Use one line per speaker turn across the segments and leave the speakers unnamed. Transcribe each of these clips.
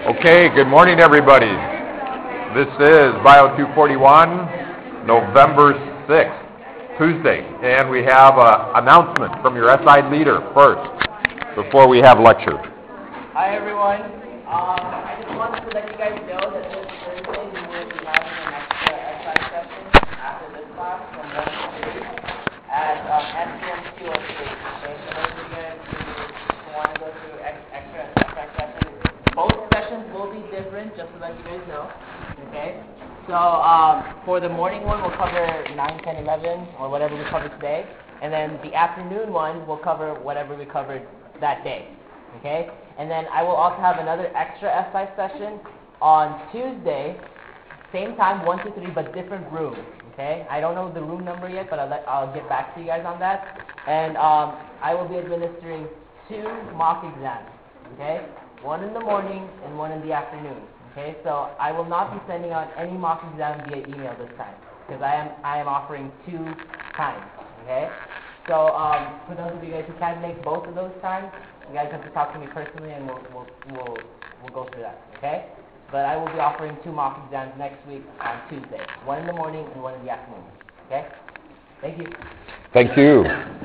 Okay, good morning, everybody. This is Bio 241, November 6th, Tuesday, and we have an announcement from your SI leader first, before we have lecture.
Hi, everyone. I just wanted to let you guys know that this Thursday we will be having an extra SI session after this class from 1 to 3 at SPM 203. Okay, so those of you guys who want to go through extra SI sessions, both sessions will be different, just to let you guys know. Okay, so for the morning one, we'll cover 9, 10, 11, or whatever we covered today, and then the afternoon one, we'll cover whatever we covered that day. Okay, and then I will also have another extra SI session on Tuesday, same time, 1 to 3, but different room. Okay, I don't know the room number yet, but I'll get back to you guys on that. And I will be administering 2 mock exams. Okay, 1 in the morning and 1 in the afternoon. Okay, so I will not be sending out any mock exam via email this time, because I am offering 2 times. Okay, so for those of you guys who can't make both of those times, you guys have to talk to me personally, and we'll go through that. Okay, but I will be offering 2 mock exams next week on Tuesday, 1 in the morning and 1 in the afternoon. Okay, thank you.
Thank you.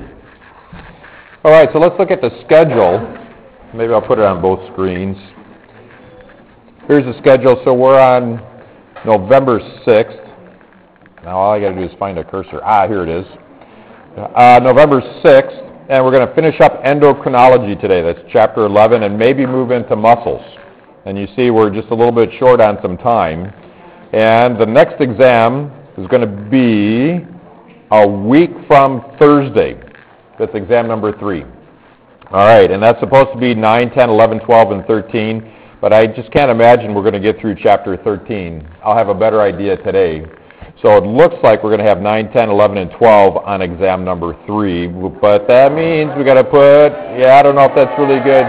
All right, so let's look at the schedule. Maybe I'll put it on both screens. Here's the schedule. So we're on November 6th. Now all I got to do is find a cursor. Here it is. November 6th, and we're going to finish up endocrinology today. That's chapter 11, and maybe move into muscles. And you see we're just a little bit short on some time. And the next exam is going to be a week from Thursday. That's exam number 3. All right, and that's supposed to be 9, 10, 11, 12, and 13. But I just can't imagine we're going to get through chapter 13. I'll have a better idea today. So it looks like we're going to have 9, 10, 11, and 12 on exam number 3. But that means we got to put, I don't know if that's really good.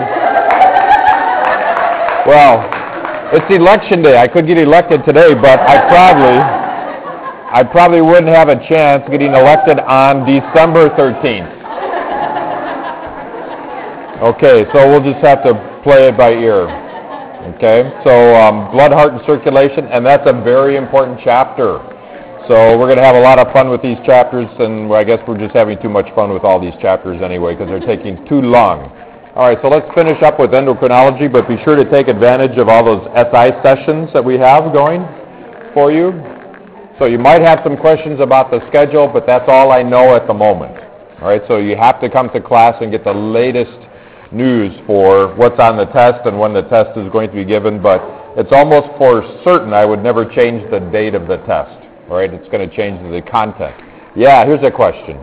Well, it's election day. I could get elected today, but I probably wouldn't have a chance getting elected on December 13th. Okay, so we'll just have to play it by ear. Okay, so blood, heart, and circulation, and that's a very important chapter. So we're going to have a lot of fun with these chapters, and I guess we're just having too much fun with all these chapters anyway because they're taking too long. All right, so let's finish up with endocrinology, but be sure to take advantage of all those SI sessions that we have going for you. So you might have some questions about the schedule, but that's all I know at the moment. All right, so you have to come to class and get the latest news for what's on the test and when the test is going to be given, but it's almost for certain I would never change the date of the test. All right, it's going to change the content. Yeah, here's a question.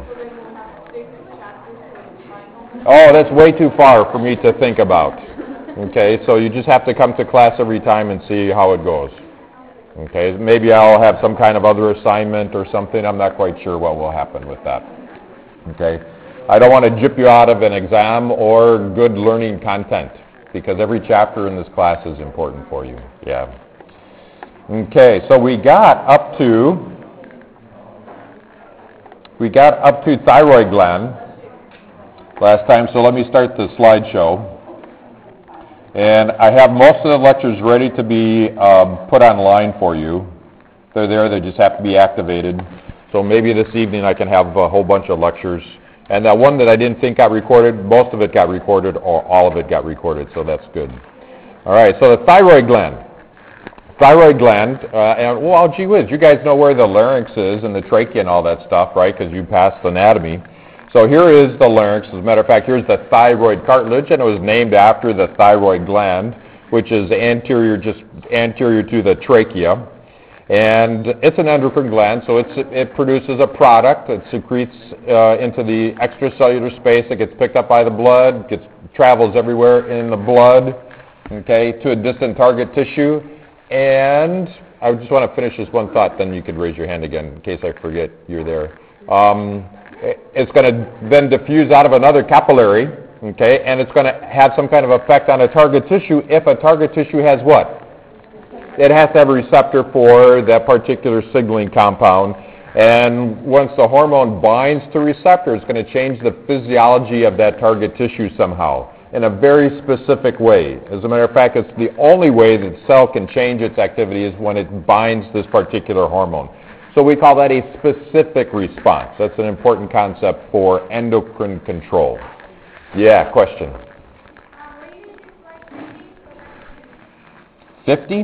Oh, that's way too far for me to think about. Okay, so you just have to come to class every time and see how it goes. Okay, maybe I'll have some kind of other assignment or something. I'm not quite sure what will happen with that. Okay, I don't want to jip you out of an exam or good learning content because every chapter in this class is important for you. Yeah. Okay, so we got up to thyroid gland last time, so let me start the slideshow. And I have most of the lectures ready to be put online for you. They're there, they just have to be activated. So maybe this evening I can have a whole bunch of lectures. And that one that I didn't think got recorded, most of it got recorded or all of it got recorded, so that's good. All right, so the thyroid gland. Thyroid gland, and well, gee whiz, you guys know where the larynx is and the trachea and all that stuff, right, because you passed anatomy. So here is the larynx. As a matter of fact, here's the thyroid cartilage, and it was named after the thyroid gland, which is anterior to the trachea. And it's an endocrine gland, so it produces a product. It secretes into the extracellular space. It gets picked up by the blood, travels everywhere in the blood, okay, to a distant target tissue. And I just want to finish this one thought, then you could raise your hand again in case I forget you're there. It's going to then diffuse out of another capillary, okay, and it's going to have some kind of effect on a target tissue if a target tissue has what? It has to have a receptor for that particular signaling compound. And once the hormone binds to receptor, it's going to change the physiology of that target tissue somehow. in a very specific way. As a matter of fact, it's the only way that the cell can change its activity is when it binds this particular hormone. So we call that a specific response. That's an important concept for endocrine control. Yeah, question. 50?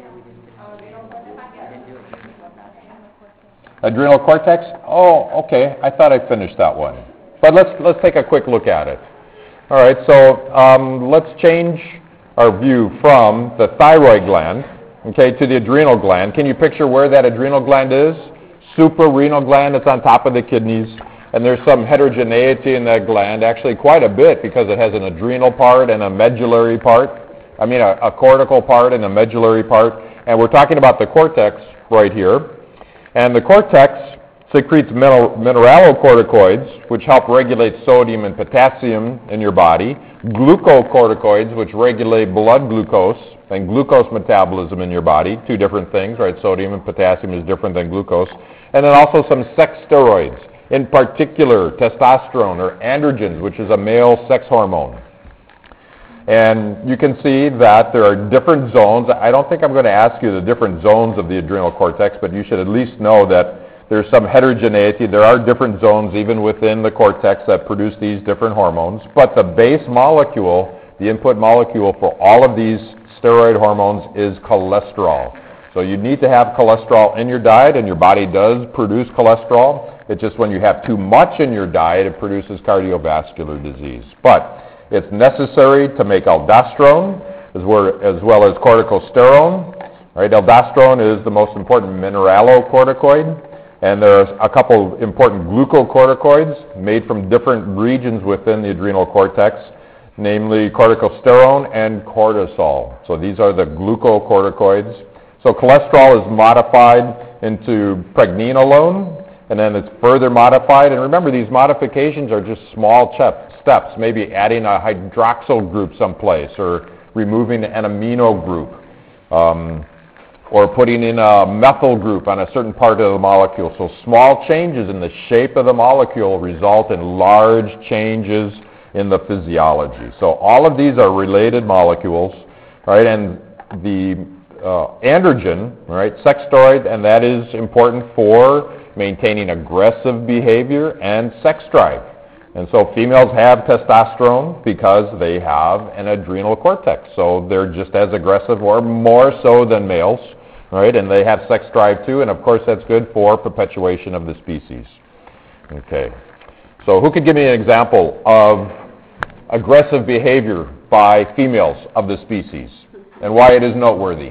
Adrenal cortex? Oh, okay. I thought I finished that one. But let's take a quick look at it. All right, so let's change our view from the thyroid gland, okay, to the adrenal gland. Can you picture where that adrenal gland is? Suprarenal gland, it's on top of the kidneys, and there's some heterogeneity in that gland, actually quite a bit, because it has an adrenal part and a medullary part. I mean, a cortical part and a medullary part. And we're talking about the cortex right here. And the cortex secretes mineralocorticoids, which help regulate sodium and potassium in your body, glucocorticoids, which regulate blood glucose and glucose metabolism in your body, two different things, right? Sodium and potassium is different than glucose. And then also some sex steroids, in particular testosterone or androgens, which is a male sex hormone. And you can see that there are different zones. I don't think I'm going to ask you the different zones of the adrenal cortex, but you should at least know that there's some heterogeneity. There are different zones even within the cortex that produce these different hormones. But the base molecule, the input molecule for all of these steroid hormones is cholesterol. So you need to have cholesterol in your diet, and your body does produce cholesterol. It's just when you have too much in your diet, it produces cardiovascular disease. But it's necessary to make aldosterone as well as corticosterone. Right? Aldosterone is the most important mineralocorticoid, and there's a couple important glucocorticoids made from different regions within the adrenal cortex, namely corticosterone and cortisol. So these are the glucocorticoids. So cholesterol is modified into pregnenolone, and then it's further modified. And remember, these modifications are just small steps, maybe adding a hydroxyl group someplace, or removing an amino group, or putting in a methyl group on a certain part of the molecule. So small changes in the shape of the molecule result in large changes in the physiology. So all of these are related molecules, right? And the androgen, right, sex steroid, and that is important for maintaining aggressive behavior and sex drive. And so females have testosterone because they have an adrenal cortex. So they're just as aggressive or more so than males, right? And they have sex drive too, and of course that's good for perpetuation of the species. Okay. So who could give me an example of aggressive behavior by females of the species and why it is noteworthy?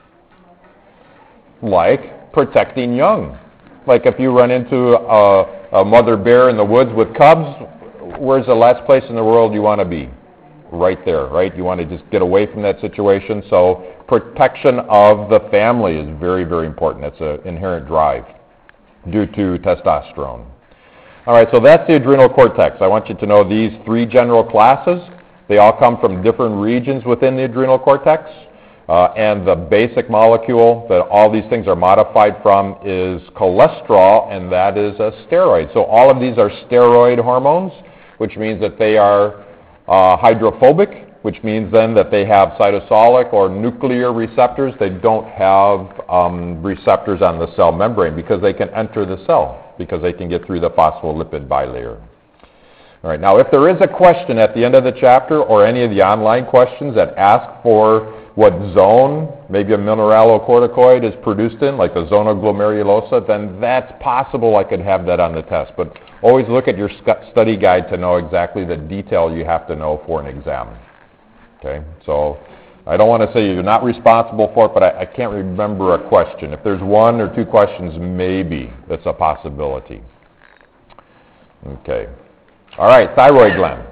Like protecting young. Like if you run into a mother bear in the woods with cubs, where's the last place in the world you want to be? Right there, right? You want to just get away from that situation. So protection of the family is very, very important. That's an inherent drive due to testosterone. All right, so that's the adrenal cortex. I want you to know these three general classes. They all come from different regions within the adrenal cortex. And the basic molecule that all these things are modified from is cholesterol, and that is a steroid. So all of these are steroid hormones, which means that they are hydrophobic, which means then that they have cytosolic or nuclear receptors. They don't have receptors on the cell membrane because they can enter the cell, because they can get through the phospholipid bilayer. All right, now if there is a question at the end of the chapter or any of the online questions that ask for what zone maybe a mineralocorticoid is produced in, like the zona glomerulosa, then that's possible I could have that on the test. But always look at your study guide to know exactly the detail you have to know for an exam. Okay, so I don't want to say you're not responsible for it, but I can't remember a question. If there's one or two questions, maybe that's a possibility. Okay. All right, thyroid gland.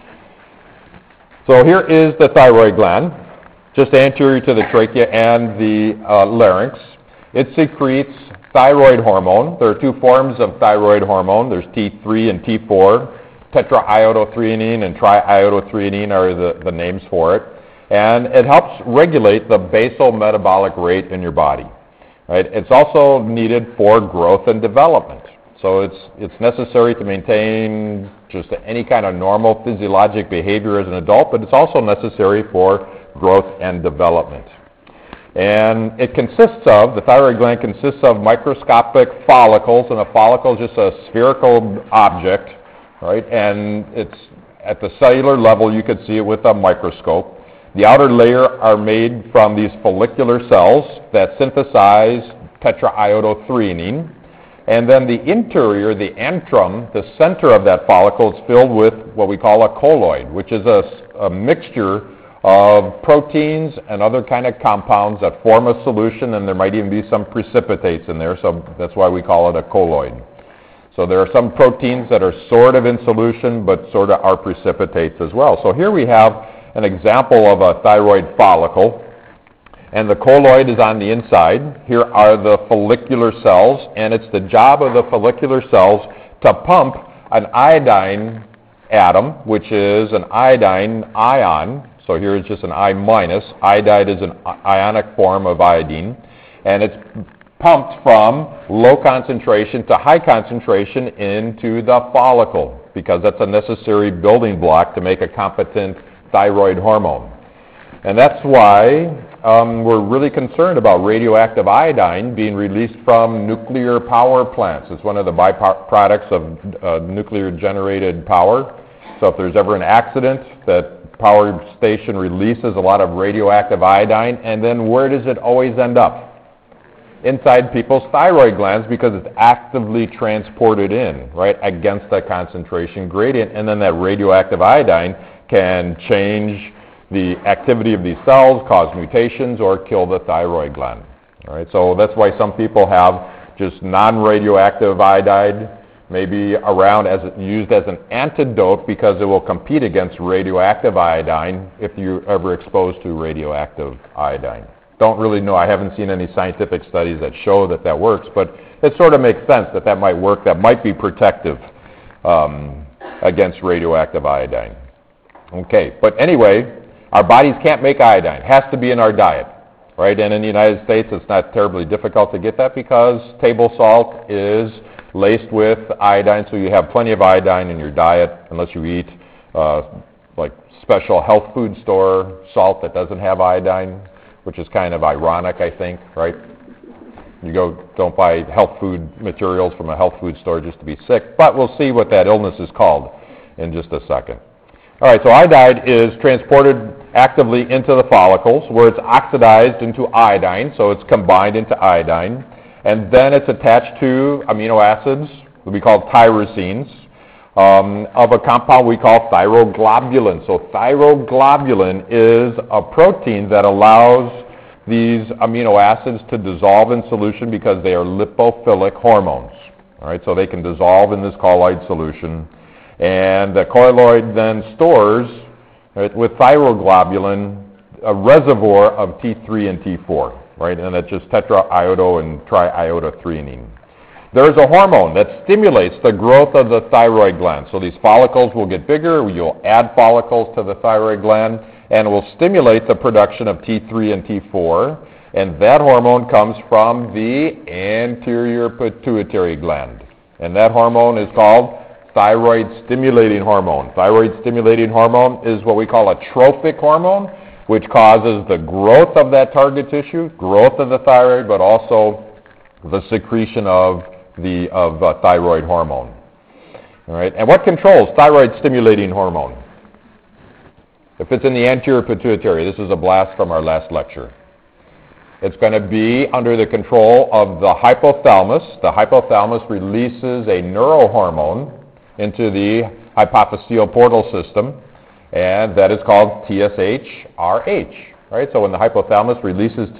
So here is the thyroid gland, just anterior to the trachea and the larynx. It secretes thyroid hormone. There are two forms of thyroid hormone. There's T3 and T4. Tetraiodothyronine and triiodothyronine are the names for it. And it helps regulate the basal metabolic rate in your body. Right? It's also needed for growth and development. So it's necessary to maintain just any kind of normal physiologic behavior as an adult, but it's also necessary for growth and development. And the thyroid gland consists of microscopic follicles, and a follicle is just a spherical object, right? And it's at the cellular level, you could see it with a microscope. The outer layer are made from these follicular cells that synthesize tetraiodothyronine. And then the interior, the antrum, the center of that follicle, is filled with what we call a colloid, which is a mixture of proteins and other kind of compounds that form a solution, and there might even be some precipitates in there, so that's why we call it a colloid. So there are some proteins that are sort of in solution, but sort of are precipitates as well. So here we have an example of a thyroid follicle, and the colloid is on the inside. Here are the follicular cells, and it's the job of the follicular cells to pump an iodine atom, which is an iodine ion. So here is just an I minus. Iodide is an ionic form of iodine, and it's pumped from low concentration to high concentration into the follicle, because that's a necessary building block to make a competent thyroid hormone. And that's why we're really concerned about radioactive iodine being released from nuclear power plants. It's one of the byproducts of nuclear generated power. So if there's ever an accident, that power station releases a lot of radioactive iodine, and then where does it always end up? Inside people's thyroid glands, because it's actively transported in, right, against that concentration gradient, and then that radioactive iodine can change the activity of these cells, cause mutations, or kill the thyroid gland. All right, so that's why some people have just non-radioactive iodide maybe around used as an antidote, because it will compete against radioactive iodine if you're ever exposed to radioactive iodine. Don't really know. I haven't seen any scientific studies that show that works, but it sort of makes sense that might work, that might be protective against radioactive iodine. Okay, but anyway, our bodies can't make iodine. It has to be in our diet, right? And in the United States, it's not terribly difficult to get that, because table salt is laced with iodine, so you have plenty of iodine in your diet, unless you eat like special health food store salt that doesn't have iodine, which is kind of ironic, I think, right? You don't buy health food materials from a health food store just to be sick, but we'll see what that illness is called in just a second. All right, so iodide is transported actively into the follicles, where it's oxidized into iodine, so it's combined into iodine, and then it's attached to amino acids that we call tyrosines of a compound we call thyroglobulin. So thyroglobulin is a protein that allows these amino acids to dissolve in solution, because they are lipophilic hormones. All right, so they can dissolve in this colloid solution. And the colloid then stores, right, with thyroglobulin, a reservoir of T3 and T4, right? And that's just tetraiodo and triiodothyronine. There's a hormone that stimulates the growth of the thyroid gland. So these follicles will get bigger. You'll add follicles to the thyroid gland, and it will stimulate the production of T3 and T4. And that hormone comes from the anterior pituitary gland. And that hormone is called thyroid stimulating hormone. Thyroid stimulating hormone is what we call a trophic hormone, which causes the growth of that target tissue, growth of the thyroid, but also the secretion of thyroid hormone. All right, and what controls thyroid stimulating hormone? If it's in the anterior pituitary, this is a blast from our last lecture. It's going to be under the control of the hypothalamus. The hypothalamus releases a neurohormone into the hypophyseal portal system, and that is called TSH-RH. Right? So when the hypothalamus releases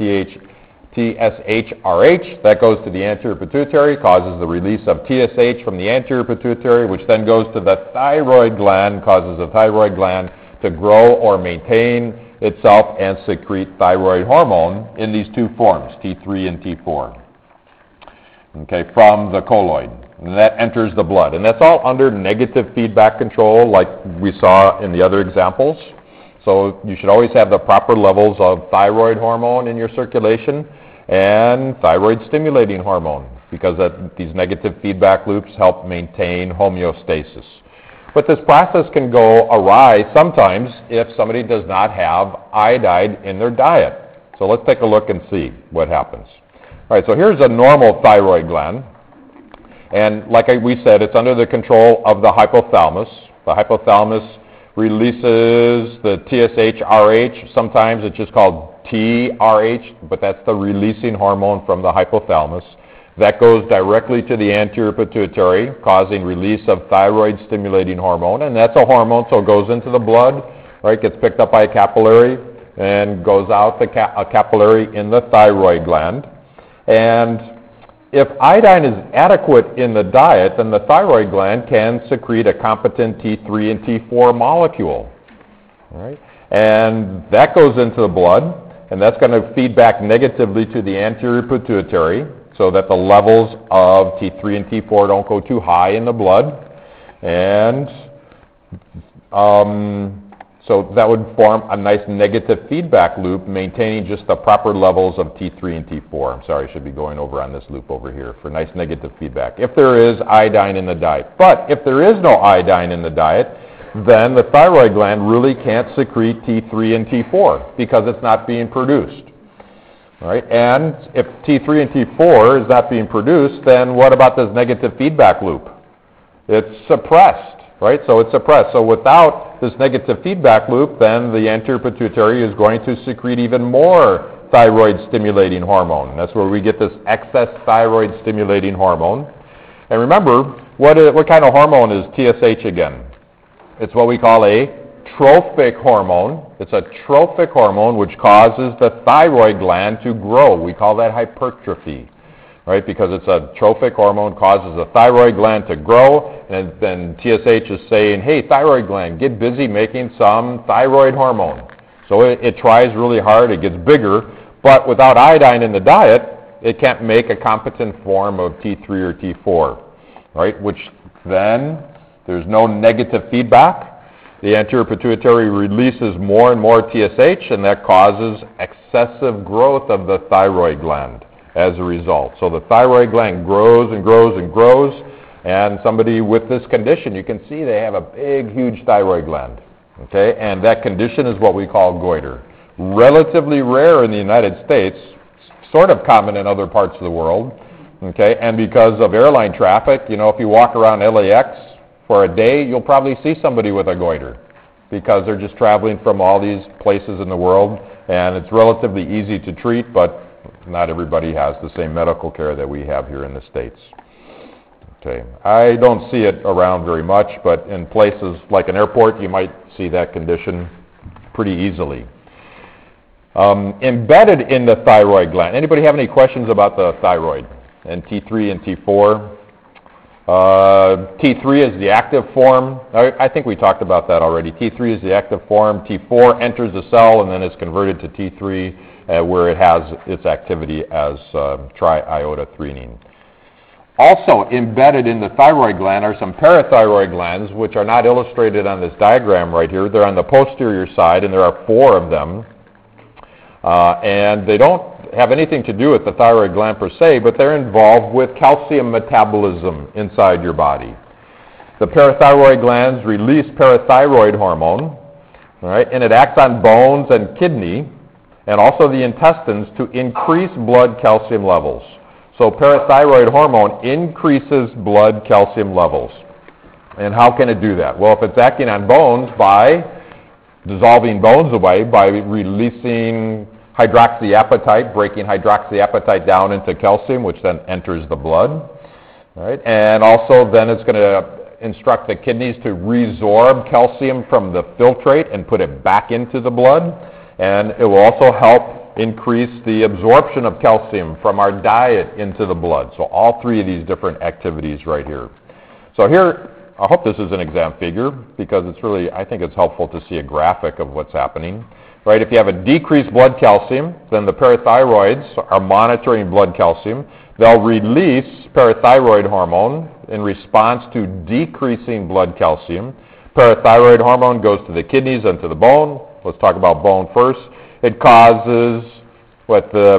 TSH-RH, that goes to the anterior pituitary, causes the release of TSH from the anterior pituitary, which then goes to the thyroid gland, causes the thyroid gland to grow or maintain itself and secrete thyroid hormone in these two forms, T3 and T4, okay, from the colloid. And that enters the blood. And that's all under negative feedback control, like we saw in the other examples. So you should always have the proper levels of thyroid hormone in your circulation and thyroid stimulating hormone. because these negative feedback loops help maintain homeostasis. But this process can go awry sometimes if somebody does not have iodine in their diet. So let's take a look and see what happens. All right, so here's a normal thyroid gland. And like we said, it's under the control of the hypothalamus. The hypothalamus releases the TSH-RH. Sometimes it's just called TRH, but that's the releasing hormone from the hypothalamus. That goes directly to the anterior pituitary, causing release of thyroid-stimulating hormone. And that's a hormone, so it goes into the blood, right, gets picked up by a capillary, and goes out a capillary in the thyroid gland. And if iodine is adequate in the diet, then the thyroid gland can secrete a competent T3 and T4 molecule. All right? And that goes into the blood, and that's going to feed back negatively to the anterior pituitary so that the levels of T3 and T4 don't go too high in the blood. And so that would form a nice negative feedback loop, maintaining just the proper levels of T3 and T4. I'm sorry, I should be going over on this loop over here for nice negative feedback, if there is iodine in the diet. But if there is no iodine in the diet, then the thyroid gland really can't secrete T3 and T4 because it's not being produced. All right? And if T3 and T4 is not being produced, then what about this negative feedback loop? It's suppressed, right? So it's suppressed. So without this negative feedback loop, then the anterior pituitary is going to secrete even more thyroid-stimulating hormone. That's where we get this excess thyroid-stimulating hormone. And remember, what kind of hormone is TSH again? It's what we call a trophic hormone. It's a trophic hormone which causes the thyroid gland to grow. We call that hypertrophy, right? Because it's a trophic hormone, causes the thyroid gland to grow, and then TSH is saying, hey, thyroid gland, get busy making some thyroid hormone. So it tries really hard, it gets bigger, but without iodine in the diet, it can't make a competent form of T3 or T4, right? Which then, there's no negative feedback. The anterior pituitary releases more and more TSH, and that causes excessive growth of the thyroid gland as a result. So the thyroid gland grows and grows and grows, and somebody with this condition, you can see they have a big, huge thyroid gland. Okay, and that condition is what we call goiter. Relatively rare in the United States, sort of common in other parts of the world. Okay, and because of airline traffic, you know, if you walk around LAX for a day, you'll probably see somebody with a goiter because they're just traveling from all these places in the world, and it's relatively easy to treat, but not everybody has the same medical care that we have here in the States. Okay, I don't see it around very much, but in places like an airport, you might see that condition pretty easily. Embedded in the thyroid gland. Anybody have any questions about the thyroid and T3 and T4? T3 is the active form. I think we talked about that already. T3 is the active form. T4 enters the cell and then is converted to T3 where it has its activity as triiodothyronine. Also embedded in the thyroid gland are some parathyroid glands, which are not illustrated on this diagram right here. They're on the posterior side, and there are 4 of them. And they don't have anything to do with the thyroid gland per se, but they're involved with calcium metabolism inside your body. The parathyroid glands release parathyroid hormone, all right, and it acts on bones and kidney, and also the intestines to increase blood calcium levels. So parathyroid hormone increases blood calcium levels. And how can it do that? Well, if it's acting on bones by dissolving bones away, by releasing hydroxyapatite, breaking hydroxyapatite down into calcium, which then enters the blood. Right? And also then it's going to instruct the kidneys to resorb calcium from the filtrate and put it back into the blood. And it will also help increase the absorption of calcium from our diet into the blood. So all 3 of these different activities right here. So here, I hope this is an exam figure because it's really, I think it's helpful to see a graphic of what's happening. Right? If you have a decreased blood calcium, then the parathyroids are monitoring blood calcium. They'll release parathyroid hormone in response to decreasing blood calcium. Parathyroid hormone goes to the kidneys and to the bone. Let's talk about bone first. It causes what the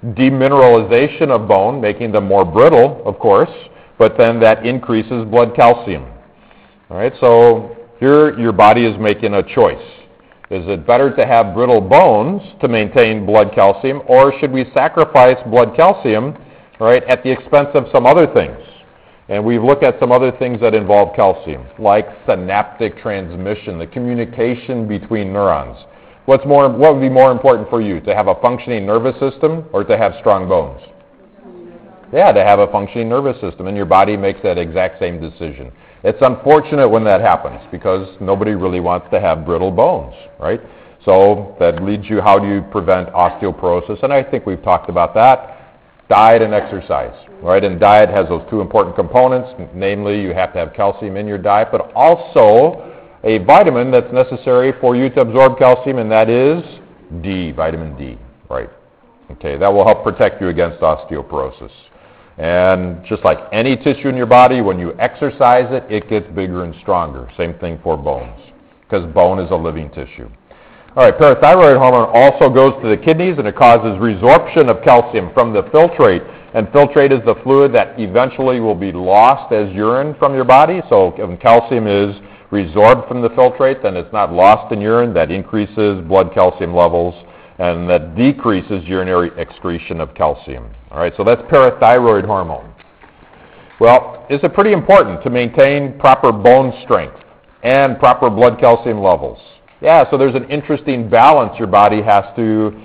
demineralization of bone, making them more brittle, of course, but then that increases blood calcium. All right, so here your body is making a choice. Is it better to have brittle bones to maintain blood calcium, or should we sacrifice blood calcium, right, at the expense of some other things? And we've looked at some other things that involve calcium, like synaptic transmission, the communication between neurons. What would be more important for you, to have a functioning nervous system or to have strong bones? Yeah, to have a functioning nervous system, and your body makes that exact same decision. It's unfortunate when that happens because nobody really wants to have brittle bones, right? So that leads you, how do you prevent osteoporosis? And I think we've talked about that. Diet and exercise, right? And diet has those two important components, namely you have to have calcium in your diet, but also a vitamin that's necessary for you to absorb calcium, and that is D, vitamin D, right? Okay, that will help protect you against osteoporosis. And just like any tissue in your body, when you exercise it, it gets bigger and stronger. Same thing for bones, because bone is a living tissue. All right, parathyroid hormone also goes to the kidneys, and it causes resorption of calcium from the filtrate. And filtrate is the fluid that eventually will be lost as urine from your body. So when calcium is resorbed from the filtrate, then it's not lost in urine. That increases blood calcium levels, and that decreases urinary excretion of calcium. All right, so that's parathyroid hormone. Well, is it pretty important to maintain proper bone strength and proper blood calcium levels? Yeah, so there's an interesting balance your body has to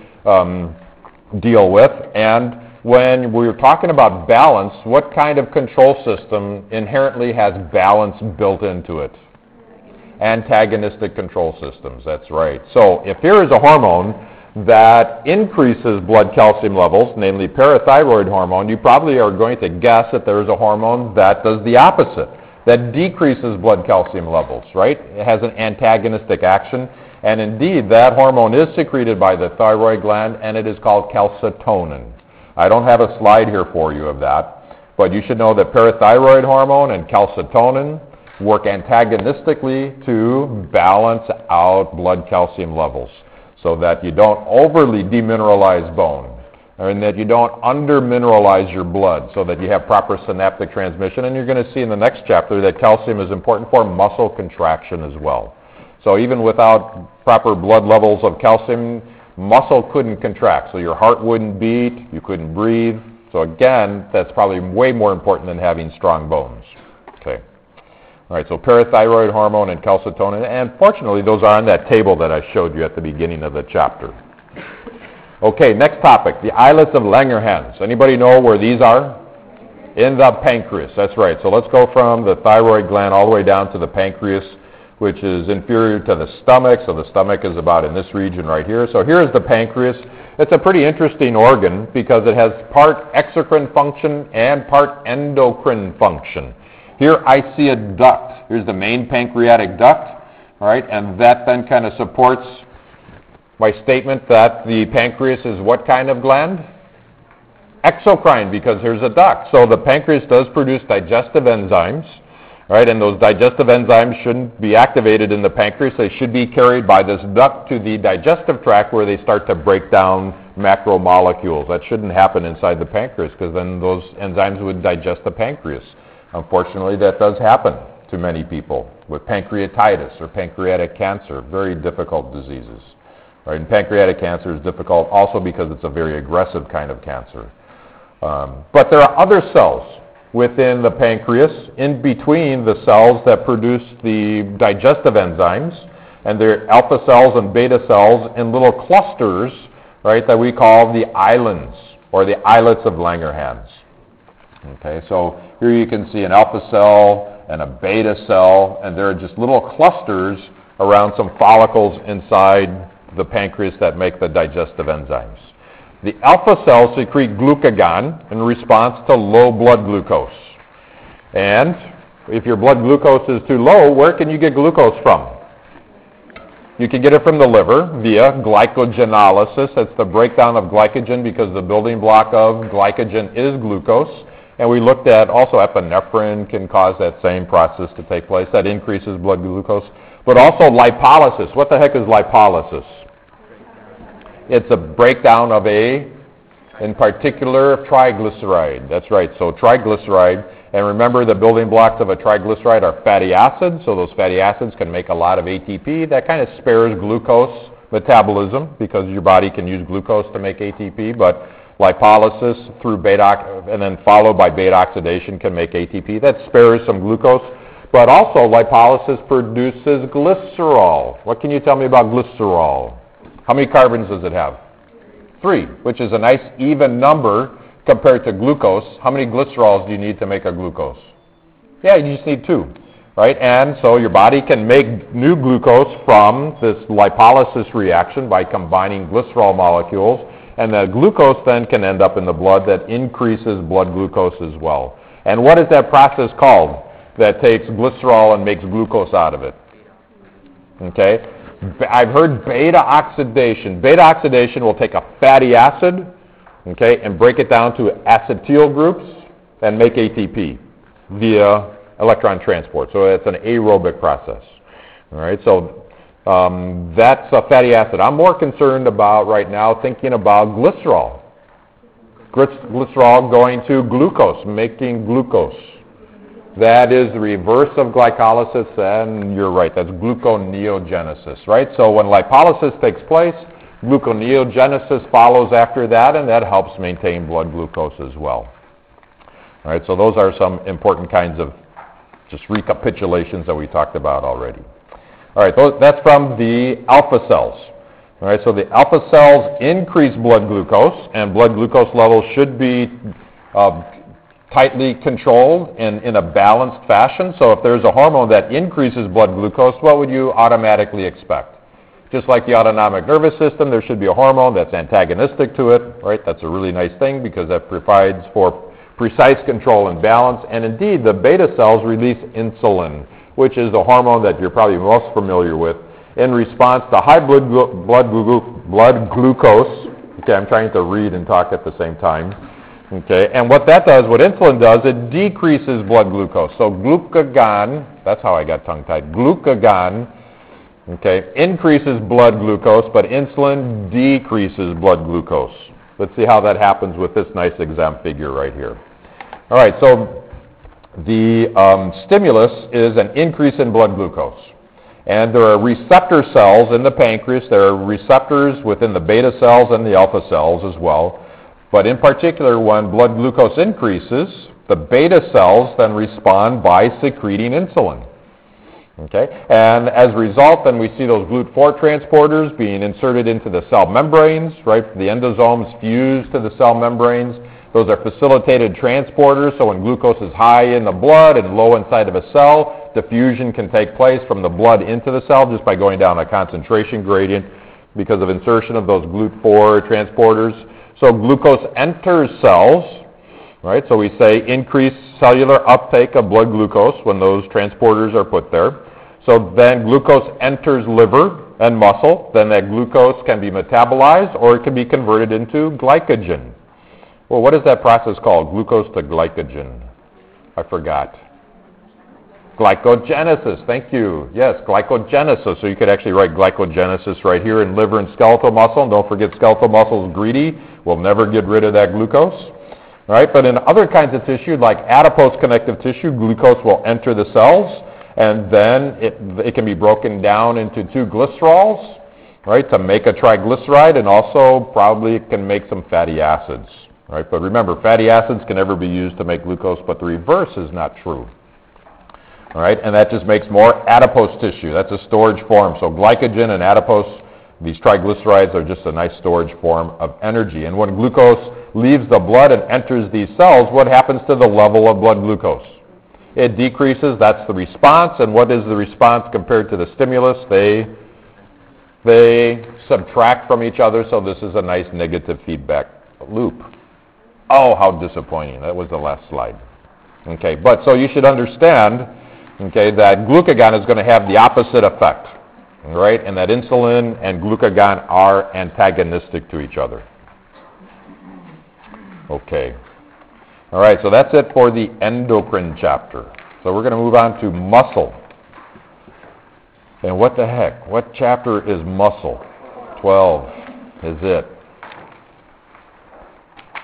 deal with. And when we're talking about balance, what kind of control system inherently has balance built into it? Antagonistic control systems, that's right. So if here is a hormone that increases blood calcium levels, namely parathyroid hormone, you probably are going to guess that there is a hormone that does the opposite, that decreases blood calcium levels, right? It has an antagonistic action, and indeed that hormone is secreted by the thyroid gland, and it is called calcitonin. I don't have a slide here for you of that, but you should know that parathyroid hormone and calcitonin work antagonistically to balance out blood calcium levels, so that you don't overly demineralize bone, and that you don't undermineralize your blood, so that you have proper synaptic transmission. And you're going to see in the next chapter that calcium is important for muscle contraction as well. So even without proper blood levels of calcium, muscle couldn't contract. So your heart wouldn't beat, you couldn't breathe. So again, that's probably way more important than having strong bones. Okay. All right, so parathyroid hormone and calcitonin, and fortunately those are on that table that I showed you at the beginning of the chapter. Okay, next topic, the islets of Langerhans. Anybody know where these are? In the pancreas, that's right. So let's go from the thyroid gland all the way down to the pancreas, which is inferior to the stomach. So the stomach is about in this region right here. So here is the pancreas. It's a pretty interesting organ because it has part exocrine function and part endocrine function. Here I see a duct. Here's the main pancreatic duct, all right, and that then kind of supports my statement that the pancreas is what kind of gland? Exocrine, because here's a duct. So the pancreas does produce digestive enzymes, right, and those digestive enzymes shouldn't be activated in the pancreas. They should be carried by this duct to the digestive tract where they start to break down macromolecules. That shouldn't happen inside the pancreas because then those enzymes would digest the pancreas. Unfortunately, that does happen to many people with pancreatitis or pancreatic cancer, very difficult diseases. Right? And pancreatic cancer is difficult also because it's a very aggressive kind of cancer. But there are other cells within the pancreas, in between the cells that produce the digestive enzymes, and they're alpha cells and beta cells in little clusters, right, that we call the islands, or the islets of Langerhans. Okay, so here you can see an alpha cell and a beta cell, and there are just little clusters around some follicles inside the pancreas that make the digestive enzymes. The alpha cells secrete glucagon in response to low blood glucose. And if your blood glucose is too low, where can you get glucose from? You can get it from the liver via glycogenolysis. That's the breakdown of glycogen because the building block of glycogen is glucose. And we looked at also epinephrine can cause that same process to take place. That increases blood glucose. But also lipolysis. What the heck is lipolysis? It's a breakdown of a In particular, triglyceride. That's right, so triglyceride. And remember, the building blocks of a triglyceride are fatty acids, so those fatty acids can make a lot of ATP. That kind of spares glucose metabolism because your body can use glucose to make ATP, but lipolysis through and then followed by beta oxidation can make ATP. That spares some glucose, but also lipolysis produces glycerol. What can you tell me about glycerol? How many carbons does it have? 3, which is a nice even number compared to glucose. How many glycerols do you need to make a glucose? Yeah, you just need 2, right? And so your body can make new glucose from this lipolysis reaction by combining glycerol molecules, and the glucose then can end up in the blood that increases blood glucose as well. And what is that process called that takes glycerol and makes glucose out of it? Okay? I've heard beta oxidation. Beta oxidation will take a fatty acid, okay, and break it down to acetyl groups and make ATP via electron transport. So it's an aerobic process. All right, so that's a fatty acid. I'm more concerned about right now thinking about glycerol. Glycerol going to glucose, making glucose. That is the reverse of glycolysis, and you're right, that's gluconeogenesis, right? So when lipolysis takes place, gluconeogenesis follows after that, and that helps maintain blood glucose as well. All right, so those are some important kinds of just recapitulations that we talked about already. All right, that's from the alpha cells. All right, so the alpha cells increase blood glucose, and blood glucose levels should be tightly controlled in a balanced fashion. So if there's a hormone that increases blood glucose, what would you automatically expect? Just like the autonomic nervous system, there should be a hormone that's antagonistic to it, right? That's a really nice thing because that provides for precise control and balance. And indeed, the beta cells release insulin, which is the hormone that you're probably most familiar with, in response to high blood glucose. Okay, I'm trying to read and talk at the same time. Okay, and what that does, what insulin does, it decreases blood glucose. So glucagon, that's how I got tongue-tied, glucagon, okay, increases blood glucose, but insulin decreases blood glucose. Let's see how that happens with this nice exam figure right here. All right, so the stimulus is an increase in blood glucose. And there are receptor cells in the pancreas. There are receptors within the beta cells and the alpha cells as well. But in particular, when blood glucose increases, the beta cells then respond by secreting insulin. Okay? And as a result, then we see those GLUT4 transporters being inserted into the cell membranes, right? The endosomes fuse to the cell membranes. Those are facilitated transporters, so when glucose is high in the blood and low inside of a cell, diffusion can take place from the blood into the cell just by going down a concentration gradient because of insertion of those GLUT4 transporters. So glucose enters cells, right? So we say increased cellular uptake of blood glucose when those transporters are put there. So then glucose enters liver and muscle. Then that glucose can be metabolized or it can be converted into glycogen. Well, what is that process called? Glucose to glycogen. I forgot. Glycogenesis. Thank you. Yes, glycogenesis. So you could actually write glycogenesis right here in liver and skeletal muscle. And don't forget, skeletal muscle is greedy. We'll never get rid of that glucose. All right, but in other kinds of tissue, like adipose connective tissue, glucose will enter the cells, and then it can be broken down into 2 glycerols, right, to make a triglyceride, and also probably it can make some fatty acids. Right, but remember, fatty acids can never be used to make glucose, but the reverse is not true. All right, and that just makes more adipose tissue. That's a storage form. So glycogen and adipose, these triglycerides are just a nice storage form of energy. And when glucose leaves the blood and enters these cells, what happens to the level of blood glucose? It decreases. That's the response. And what is the response compared to the stimulus? They subtract from each other, so this is a nice negative feedback loop. Oh, how disappointing. That was the last slide. Okay, but so you should understand, okay, that glucagon is going to have the opposite effect, right? And that insulin and glucagon are antagonistic to each other. Okay. All right, so that's it for the endocrine chapter. So we're going to move on to muscle. And what the heck? What chapter is muscle? 12 is it.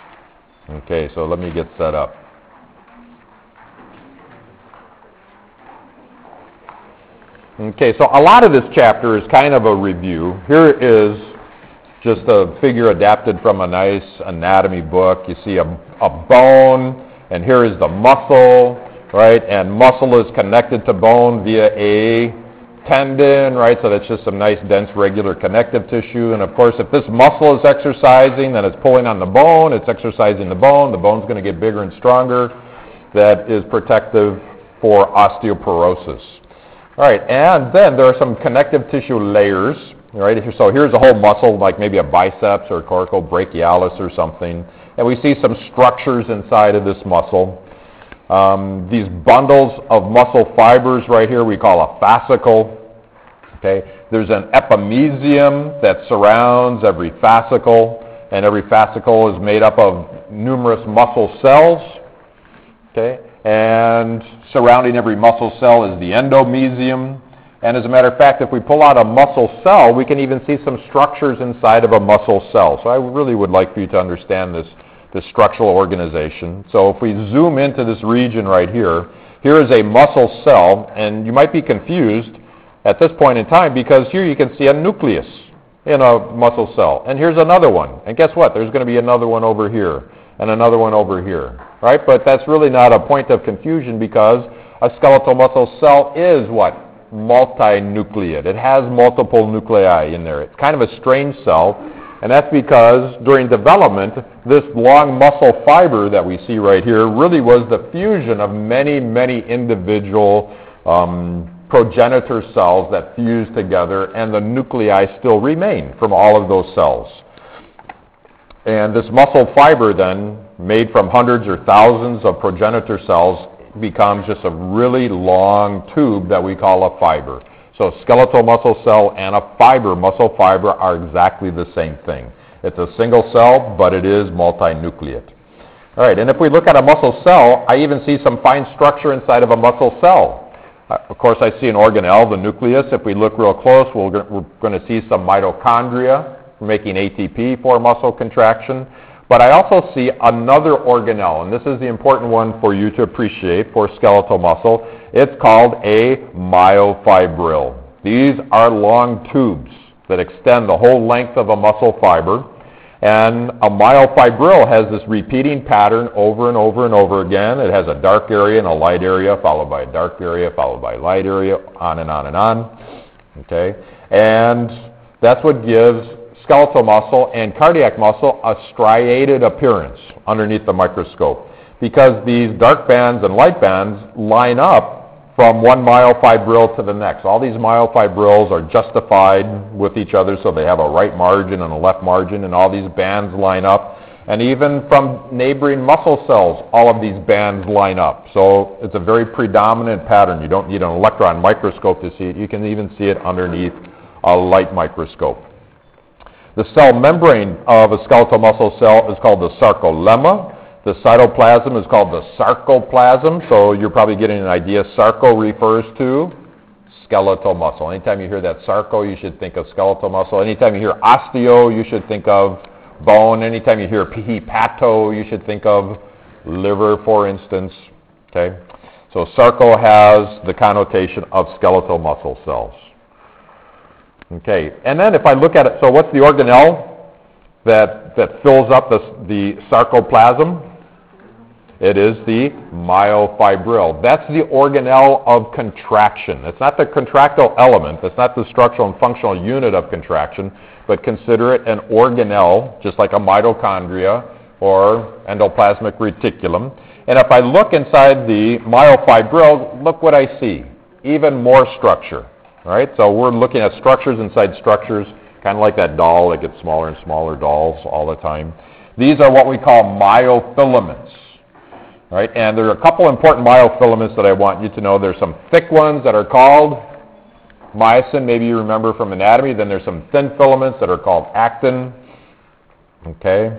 Okay, so let me get set up. Okay, so a lot of this chapter is kind of a review. Here is just a figure adapted from a nice anatomy book. You see a bone, and here is the muscle, right? And muscle is connected to bone via a tendon, right? So that's just some nice, dense, regular connective tissue. And of course, if this muscle is exercising, then it's pulling on the bone, it's exercising the bone's going to get bigger and stronger. That is protective for osteoporosis. All right, and then there are some connective tissue layers, right? So here's a whole muscle, like maybe a biceps or coracobrachialis or something, and we see some structures inside of this muscle. These bundles of muscle fibers right here we call a fascicle. Okay, there's an epimysium that surrounds every fascicle, and every fascicle is made up of numerous muscle cells. Okay, and surrounding every muscle cell is the endomysium. And as a matter of fact, if we pull out a muscle cell, we can even see some structures inside of a muscle cell. So I really would like for you to understand this structural organization. So if we zoom into this region right here, here is a muscle cell, and you might be confused at this point in time because here you can see a nucleus in a muscle cell. And here's another one. And guess what? There's going to be another one over here and another one over here, right? But that's really not a point of confusion because a skeletal muscle cell is what? Multinucleate. It has multiple nuclei in there. It's kind of a strange cell, and that's because during development, this long muscle fiber that we see right here really was the fusion of many, many individual progenitor cells that fused together, and the nuclei still remain from all of those cells. And this muscle fiber then, made from hundreds or thousands of progenitor cells, becomes just a really long tube that we call a fiber. So skeletal muscle cell and a fiber, muscle fiber, are exactly the same thing. It's a single cell, but it is multinucleate. All right, and if we look at a muscle cell, I even see some fine structure inside of a muscle cell. Of course, I see an organelle, the nucleus. If we look real close, we're going to see some mitochondria making ATP for muscle contraction. But I also see another organelle, and this is the important one for you to appreciate for skeletal muscle. It's called a myofibril. These are long tubes that extend the whole length of a muscle fiber, and a myofibril has this repeating pattern over and over and over again. It has a dark area and a light area, followed by a dark area, followed by a light area, on and on and on. Okay? And that's what gives skeletal muscle and cardiac muscle a striated appearance underneath the microscope, because these dark bands and light bands line up from one myofibril to the next. All these myofibrils are justified with each other, so they have a right margin and a left margin, and all these bands line up. And even from neighboring muscle cells, all of these bands line up. So it's a very predominant pattern. You don't need an electron microscope to see it. You can even see it underneath a light microscope. The cell membrane of a skeletal muscle cell is called the sarcolemma. The cytoplasm is called the sarcoplasm. So you're probably getting an idea. Sarco refers to skeletal muscle. Anytime you hear that sarco, you should think of skeletal muscle. Anytime you hear osteo, you should think of bone. Anytime you hear hepato, you should think of liver, for instance. Okay? So sarco has the connotation of skeletal muscle cells. Okay, and then if I look at it, so what's the organelle that fills up the sarcoplasm? It is the myofibril. That's the organelle of contraction. It's not the contractile element. It's not the structural and functional unit of contraction, but consider it an organelle, just like a mitochondria or endoplasmic reticulum. And if I look inside the myofibril, look what I see. Even more structure. All right, so we're looking at structures inside structures, kind of like that doll that gets smaller and smaller dolls all the time. These are what we call myofilaments. All right, and there are a couple important myofilaments that I want you to know. There's some thick ones that are called myosin, maybe you remember from anatomy. Then there's some thin filaments that are called actin. Okay.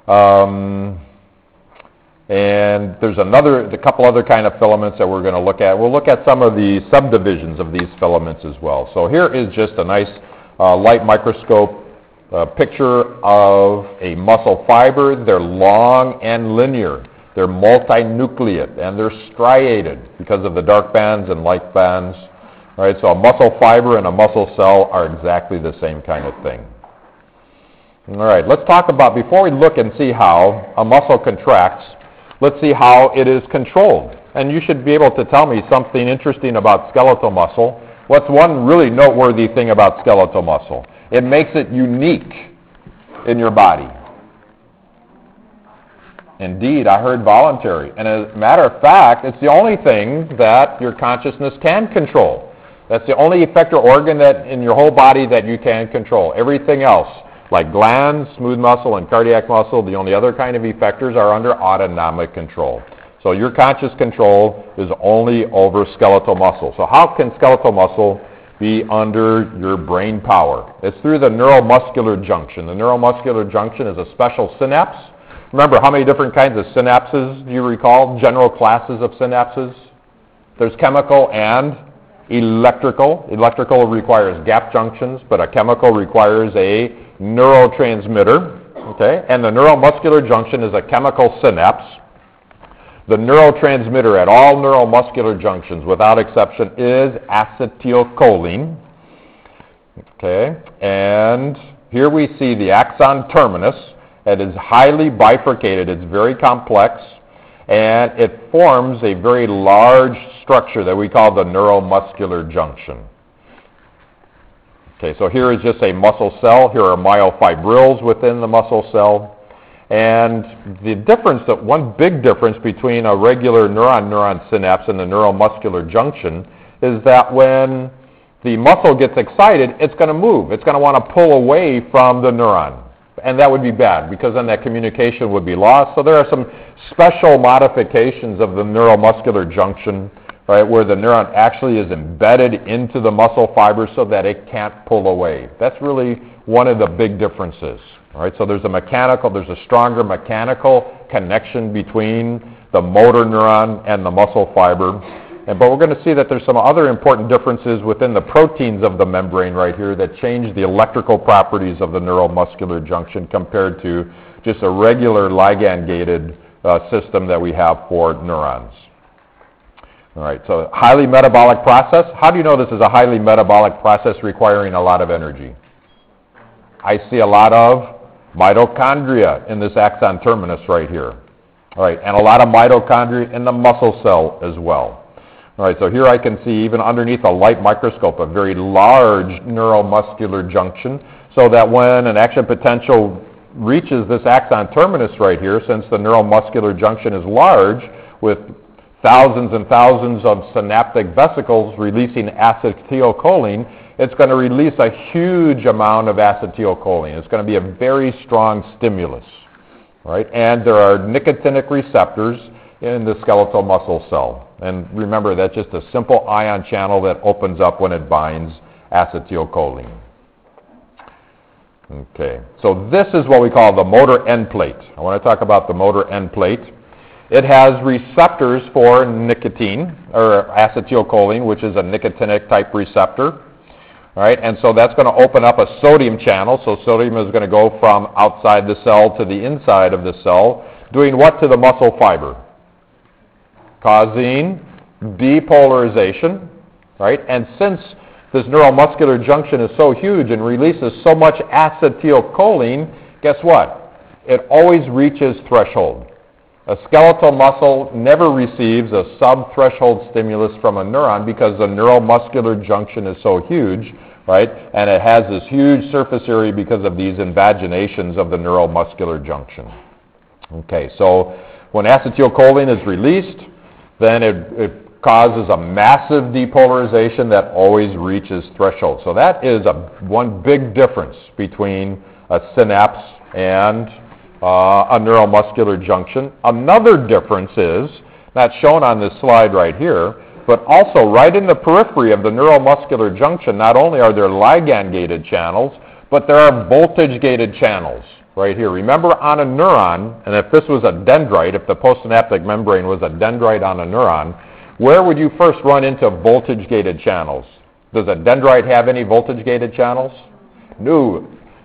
And there's a couple other kind of filaments that we're going to look at. We'll look at some of the subdivisions of these filaments as well. So here is just a nice light microscope a picture of a muscle fiber. They're long and linear. They're multinucleate, and they're striated because of the dark bands and light bands. All right, so a muscle fiber and a muscle cell are exactly the same kind of thing. All right, let's talk about, before we look and see how a muscle contracts, let's see how it is controlled. And you should be able to tell me something interesting about skeletal muscle. What's one really noteworthy thing about skeletal muscle? It makes it unique in your body. Indeed, I heard voluntary. And as a matter of fact, it's the only thing that your consciousness can control. That's the only effector organ that in your whole body that you can control. Everything else, like glands, smooth muscle, and cardiac muscle, the only other kind of effectors are under autonomic control. So your conscious control is only over skeletal muscle. So how can skeletal muscle be under your brain power? It's through the neuromuscular junction. The neuromuscular junction is a special synapse. Remember, how many different kinds of synapses do you recall? General classes of synapses? There's chemical and electrical. Electrical requires gap junctions, but a chemical requires a neurotransmitter. Okay? And the neuromuscular junction is a chemical synapse. The neurotransmitter at all neuromuscular junctions, without exception, is acetylcholine. Okay? And here we see the axon terminus. It is highly bifurcated. It's very complex, and it forms a very large structure that we call the neuromuscular junction. Okay, so here is just a muscle cell. Here are myofibrils within the muscle cell. And the difference, that one big difference between a regular neuron-neuron synapse and the neuromuscular junction is that when the muscle gets excited, it's going to move. It's going to want to pull away from the neuron. And that would be bad, because then that communication would be lost. So there are some special modifications of the neuromuscular junction, right, where the neuron actually is embedded into the muscle fiber so that it can't pull away. That's really one of the big differences. All right, so there's a stronger mechanical connection between the motor neuron and the muscle fiber. But we're going to see that there's some other important differences within the proteins of the membrane right here that change the electrical properties of the neuromuscular junction compared to just a regular ligand-gated system that we have for neurons. All right, so highly metabolic process. How do you know this is a highly metabolic process requiring a lot of energy? I see a lot of mitochondria in this axon terminus right here. All right, and a lot of mitochondria in the muscle cell as well. All right, so here I can see, even underneath a light microscope, a very large neuromuscular junction, so that when an action potential reaches this axon terminus right here, since the neuromuscular junction is large, with thousands and thousands of synaptic vesicles releasing acetylcholine, it's going to release a huge amount of acetylcholine. It's going to be a very strong stimulus. Right? And there are nicotinic receptors in the skeletal muscle cell. And remember, that's just a simple ion channel that opens up when it binds acetylcholine. Okay, so this is what we call the motor end plate. I want to talk about the motor end plate. It has receptors for nicotine, or acetylcholine, which is a nicotinic type receptor. All right, and so that's going to open up a sodium channel. So sodium is going to go from outside the cell to the inside of the cell, doing what to the muscle fiber? Causing depolarization, right? And since this neuromuscular junction is so huge and releases so much acetylcholine, guess what? It always reaches threshold. A skeletal muscle never receives a sub-threshold stimulus from a neuron because the neuromuscular junction is so huge, right? And it has this huge surface area because of these invaginations of the neuromuscular junction. Okay, so when acetylcholine is released, then it causes a massive depolarization that always reaches threshold. So that is one big difference between a synapse and a neuromuscular junction. Another difference is, not shown on this slide right here, but also right in the periphery of the neuromuscular junction, not only are there ligand-gated channels, but there are voltage-gated channels right here. Remember, on a neuron, and if this was a dendrite, if the postsynaptic membrane was a dendrite on a neuron, where would you first run into voltage-gated channels? Does a dendrite have any voltage-gated channels? No.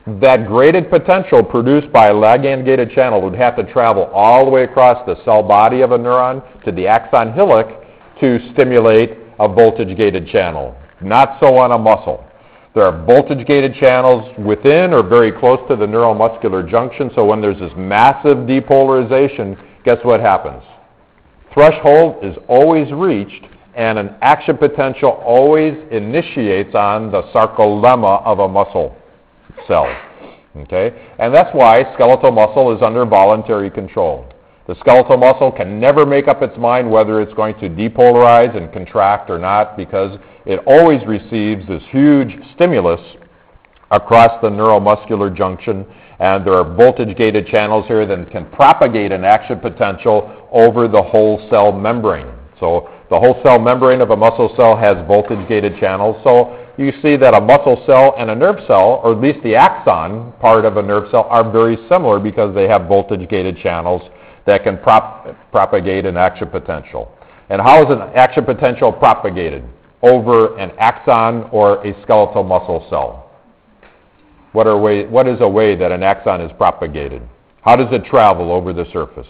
that graded potential produced by a ligand-gated channel would have to travel all the way across the cell body of a neuron to the axon hillock to stimulate a voltage-gated channel. Not so on a muscle. There are voltage-gated channels within or very close to the neuromuscular junction, so when there's this massive depolarization, guess what happens? Threshold is always reached, and an action potential always initiates on the sarcolemma of a muscle cell. Okay? And that's why skeletal muscle is under voluntary control. The skeletal muscle can never make up its mind whether it's going to depolarize and contract or not, because it always receives this huge stimulus across the neuromuscular junction, and there are voltage-gated channels here that can propagate an action potential over the whole cell membrane. So the whole cell membrane of a muscle cell has voltage-gated channels. So you see that a muscle cell and a nerve cell, or at least the axon part of a nerve cell, are very similar because they have voltage-gated channels that can propagate an action potential. And how is an action potential propagated? Over an axon or a skeletal muscle cell. What is a way that an axon is propagated? How does it travel over the surface?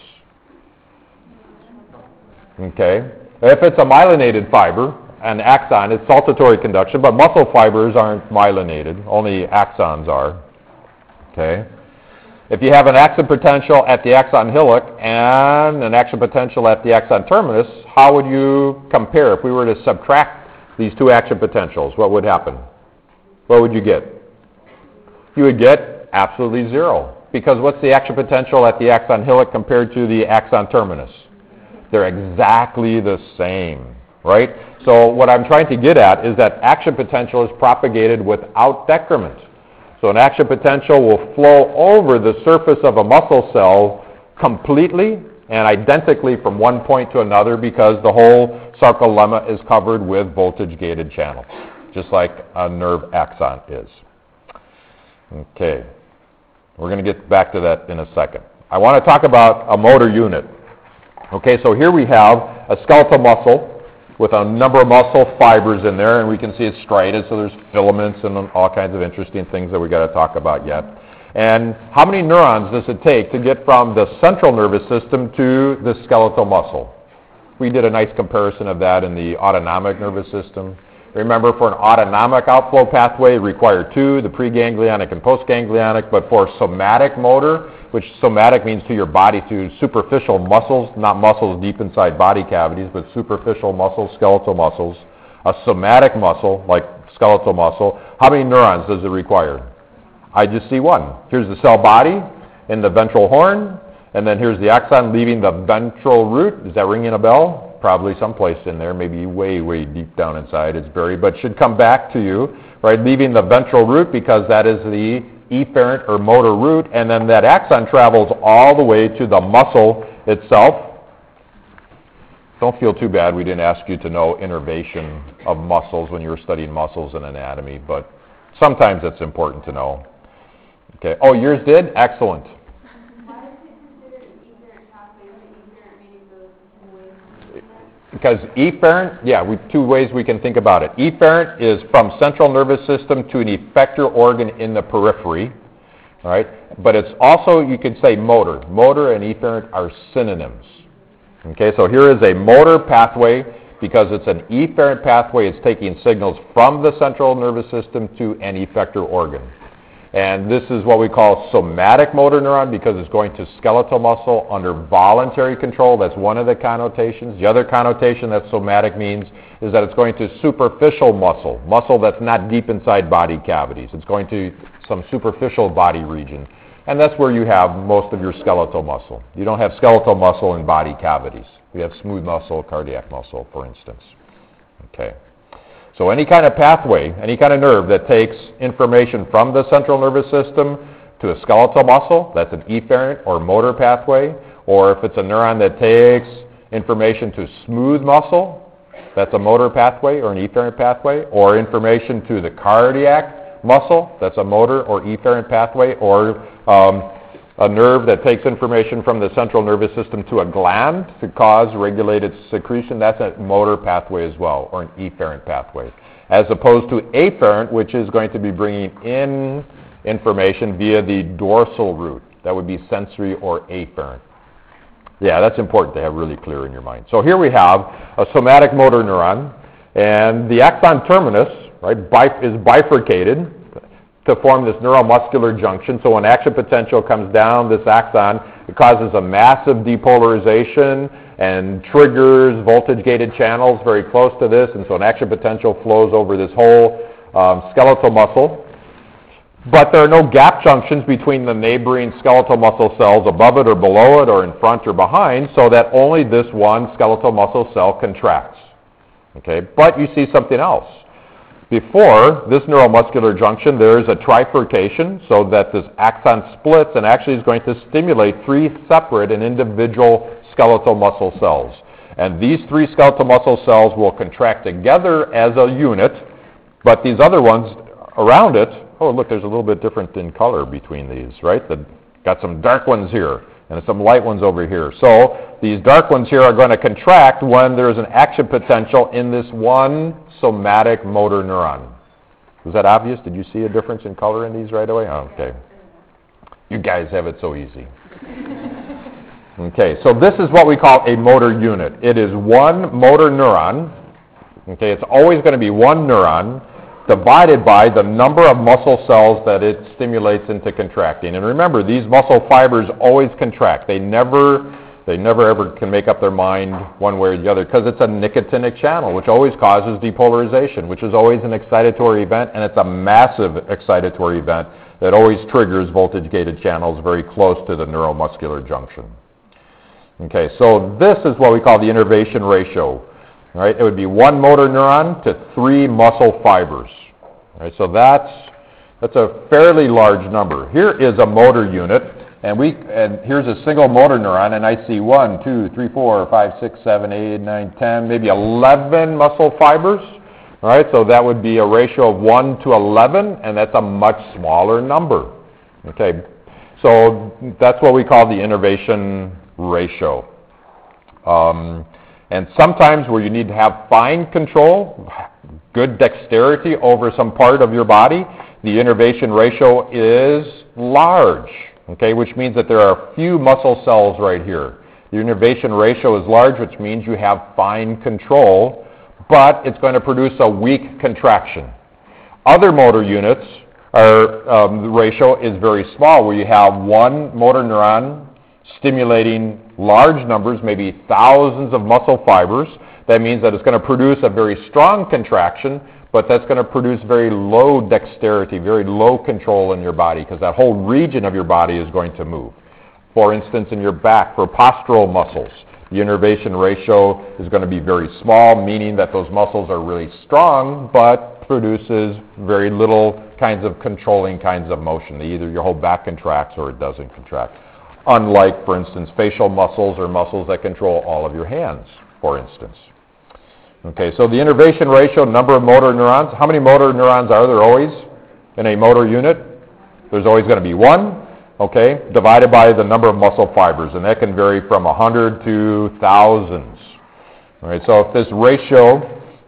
Okay. If it's a myelinated fiber, an axon, it's saltatory conduction, but muscle fibers aren't myelinated. Only axons are. Okay. If you have an action potential at the axon hillock and an action potential at the axon terminus, how would you compare? If we were to subtract these two action potentials, what would happen? What would you get? You would get absolutely zero. Because what's the action potential at the axon hillock compared to the axon terminus? They're exactly the same, right? So what I'm trying to get at is that action potential is propagated without decrement. So an action potential will flow over the surface of a muscle cell completely and identically from one point to another because the whole sarcolemma is covered with voltage-gated channels, just like a nerve axon is. Okay. We're going to get back to that in a second. I want to talk about a motor unit. Okay, so here we have a skeletal muscle with a number of muscle fibers in there, and we can see it's striated, so there's filaments and all kinds of interesting things that we've got to talk about yet. And how many neurons does it take to get from the central nervous system to the skeletal muscle? We did a nice comparison of that in the autonomic nervous system. Remember, for an autonomic outflow pathway, it required two, the preganglionic and postganglionic, but for somatic motor, which somatic means to your body, to superficial muscles, not muscles deep inside body cavities, but superficial muscles, skeletal muscles, a somatic muscle, like skeletal muscle, how many neurons does it require? I just see one. Here's the cell body in the ventral horn, and then here's the axon leaving the ventral root. Is that ringing a bell? Probably someplace in there, maybe way, way deep down inside it's buried, but should come back to you, right, leaving the ventral root because that is the efferent or motor root, and then that axon travels all the way to the muscle itself. Don't feel too bad we didn't ask you to know innervation of muscles when you were studying muscles and anatomy, but sometimes it's important to know. Okay. Oh, yours did? Excellent.
Why is it considered an efferent pathway? Is efferent meaning those two ways?
Because efferent, two ways we can think about it. Efferent is from central nervous system to an effector organ in the periphery, all right? But it's also, you could say motor. Motor and efferent are synonyms. Okay, so here is a motor pathway. Because it's an efferent pathway, it's taking signals from the central nervous system to an effector organ. And this is what we call somatic motor neuron because it's going to skeletal muscle under voluntary control. That's one of the connotations. The other connotation that somatic means is that it's going to superficial muscle, muscle that's not deep inside body cavities. It's going to some superficial body region. And that's where you have most of your skeletal muscle. You don't have skeletal muscle in body cavities. You have smooth muscle, cardiac muscle, for instance. Okay. So any kind of pathway, any kind of nerve that takes information from the central nervous system to a skeletal muscle, that's an efferent or motor pathway. Or if it's a neuron that takes information to smooth muscle, that's a motor pathway or an efferent pathway. Or information to the cardiac muscle, that's a motor or efferent pathway. Or a nerve that takes information from the central nervous system to a gland to cause regulated secretion, that's a motor pathway as well, or an efferent pathway. As opposed to afferent, which is going to be bringing in information via the dorsal root. That would be sensory or afferent. Yeah, that's important to have really clear in your mind. So here we have a somatic motor neuron, and the axon terminus, right, is bifurcated to form this neuromuscular junction. So when action potential comes down this axon, it causes a massive depolarization and triggers voltage-gated channels very close to this, and so an action potential flows over this whole skeletal muscle. But there are no gap junctions between the neighboring skeletal muscle cells above it or below it or in front or behind, so that only this one skeletal muscle cell contracts. Okay, but you see something else. Before this neuromuscular junction, there is a trifurcation, so that this axon splits and actually is going to stimulate 3 separate and individual skeletal muscle cells. And these 3 skeletal muscle cells will contract together as a unit, but these other ones around it, oh look, there's a little bit different in color between these, right? Got some dark ones here and some light ones over here. So these dark ones here are going to contract when there's an action potential in this one somatic motor neuron. Was that obvious? Did you see a difference in color in these right away? Oh, okay. You guys have it so easy. Okay, so this is what we call a motor unit. It is one motor neuron. Okay, it's always going to be one neuron divided by the number of muscle cells that it stimulates into contracting. And remember, these muscle fibers always contract. They never ever can make up their mind one way or the other, because it's a nicotinic channel, which always causes depolarization, which is always an excitatory event, and it's a massive excitatory event that always triggers voltage-gated channels very close to the neuromuscular junction. Okay, so this is what we call the innervation ratio. Right? It would be one motor neuron to 3 muscle fibers. Right? So that's a fairly large number. Here is a motor unit, and here's a single motor neuron, and I see 1, 2, 3, 4, 5, 6, 7, 8, 9, 10, maybe 11 muscle fibers. All right? So that would be a ratio of 1 to 11, and that's a much smaller number. Okay, so that's what we call the innervation ratio. And sometimes where you need to have fine control, good dexterity over some part of your body, the innervation ratio is large, okay, which means that there are few muscle cells right here. The innervation ratio is large, which means you have fine control, but it's going to produce a weak contraction. Other motor units, the ratio is very small, where you have one motor neuron stimulating large numbers, maybe thousands of muscle fibers. That means that it's going to produce a very strong contraction, but that's going to produce very low dexterity, very low control in your body, because that whole region of your body is going to move. For instance, in your back, for postural muscles, the innervation ratio is going to be very small, meaning that those muscles are really strong, but produces very little kinds of controlling kinds of motion. Either your whole back contracts or it doesn't contract. Unlike, for instance, facial muscles or muscles that control all of your hands, for instance. Okay, so the innervation ratio, number of motor neurons. How many motor neurons are there always in a motor unit? There's always going to be one, okay, divided by the number of muscle fibers, and that can vary from 100 to thousands. All right, so if this ratio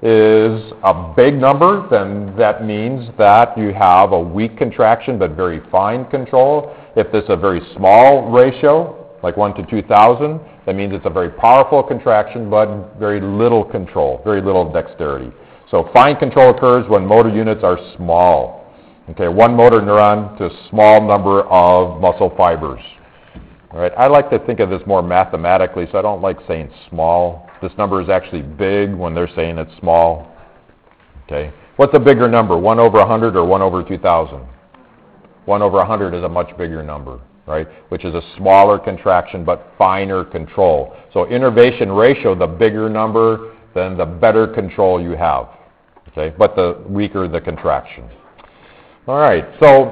is a big number, then that means that you have a weak contraction but very fine control. If this is a very small ratio, like 1 to 2,000, that means it's a very powerful contraction but very little control, very little dexterity. So fine control occurs when motor units are small. Okay, one motor neuron to a small number of muscle fibers. All right, I like to think of this more mathematically, so I don't like saying small. This number is actually big when they're saying it's small. Okay, what's a bigger number, 1 over 100 or 1 over 2,000? 1 over 100 is a much bigger number, right? Which is a smaller contraction but finer control. So innervation ratio, the bigger number, then the better control you have. Okay, but the weaker the contraction. All right, so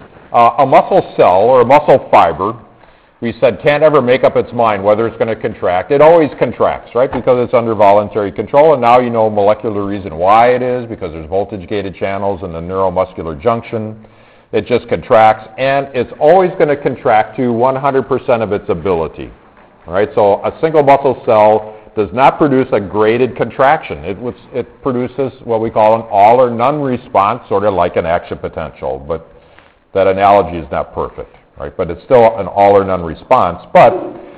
a muscle cell or a muscle fiber, we said can't ever make up its mind whether it's going to contract. It always contracts, right, because it's under voluntary control, and now you know molecular reason why it is, because there's voltage-gated channels in the neuromuscular junction. It just contracts, and it's always going to contract to 100% of its ability. All right, so a single muscle cell does not produce a graded contraction. It produces what we call an all or none response, sort of like an action potential, but That analogy is not perfect, right? But it's still an all or none response. But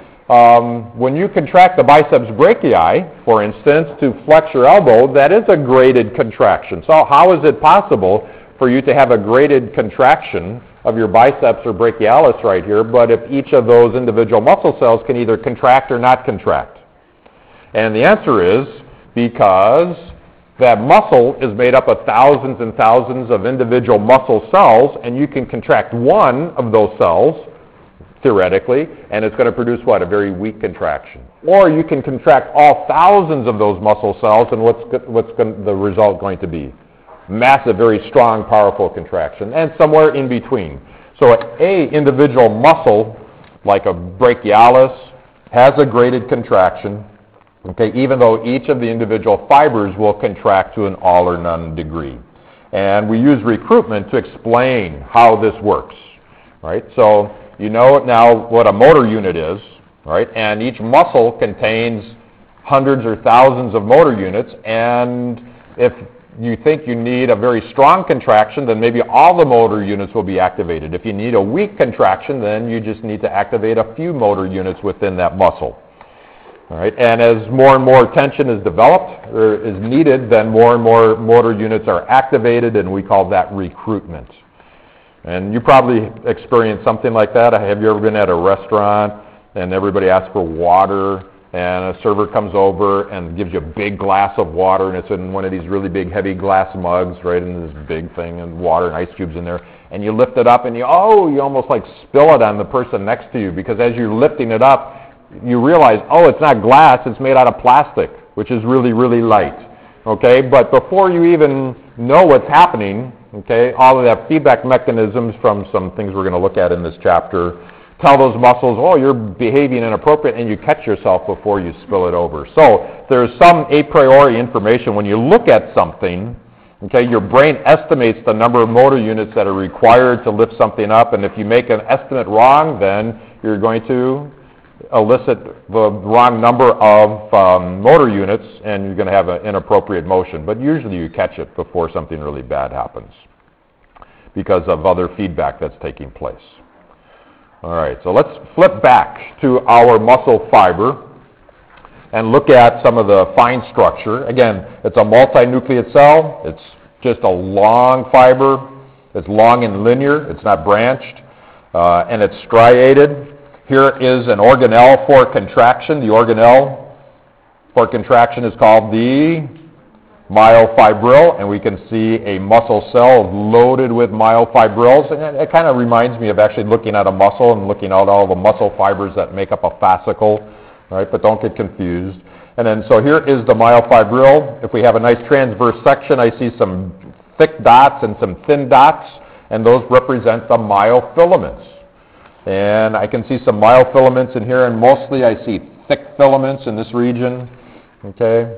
when you contract the biceps brachii, for instance, to flex your elbow, that is a graded contraction. So how is it possible for you to have a graded contraction of your biceps or brachialis right here, but if each of those individual muscle cells can either contract or not contract? And the answer is because that muscle is made up of thousands and thousands of individual muscle cells, and you can contract one of those cells, theoretically, and it's going to produce what? A very weak contraction. Or you can contract all thousands of those muscle cells, and what's the result going to be? Massive, very strong, powerful contraction, and somewhere in between. So a individual muscle, like a brachialis, has a graded contraction, okay, even though each of the individual fibers will contract to an all or none degree. And we use recruitment to explain how this works, right? So you know now what a motor unit is, right? And each muscle contains hundreds or thousands of motor units, and if you think you need a very strong contraction, then maybe all the motor units will be activated. If you need a weak contraction, then you just need to activate a few motor units within that muscle. All right? And as more and more tension is developed or is needed, then more and more motor units are activated, and we call that recruitment. And you probably experienced something like that. Have you ever been at a restaurant and everybody asks for water, and a server comes over and gives you a big glass of water, and it's in one of these really big, heavy glass mugs, right, in this big thing, and water and ice cubes in there, and you lift it up, and you almost like spill it on the person next to you, because as you're lifting it up, you realize, it's not glass, it's made out of plastic, which is really, really light, okay? But before you even know what's happening, okay, all of that feedback mechanisms from some things we're going to look at in this chapter tell those muscles, you're behaving inappropriate, and you catch yourself before you spill it over. So there's some a priori information. When you look at something, okay, your brain estimates the number of motor units that are required to lift something up, and if you make an estimate wrong, then you're going to elicit the wrong number of motor units, and you're going to have an inappropriate motion. But usually you catch it before something really bad happens because of other feedback that's taking place. All right, so let's flip back to our muscle fiber and look at some of the fine structure. Again, it's a multinucleate cell. It's just a long fiber. It's long and linear. It's not branched. And it's striated. Here is an organelle for contraction. The organelle for contraction is called the myofibril, and we can see a muscle cell loaded with myofibrils, and it kind of reminds me of actually looking at a muscle and looking at all the muscle fibers that make up a fascicle, right? But don't get confused. And then, so here is the myofibril. If we have a nice transverse section, I see some thick dots and some thin dots, and those represent the myofilaments. And I can see some myofilaments in here, and mostly I see thick filaments in this region, okay?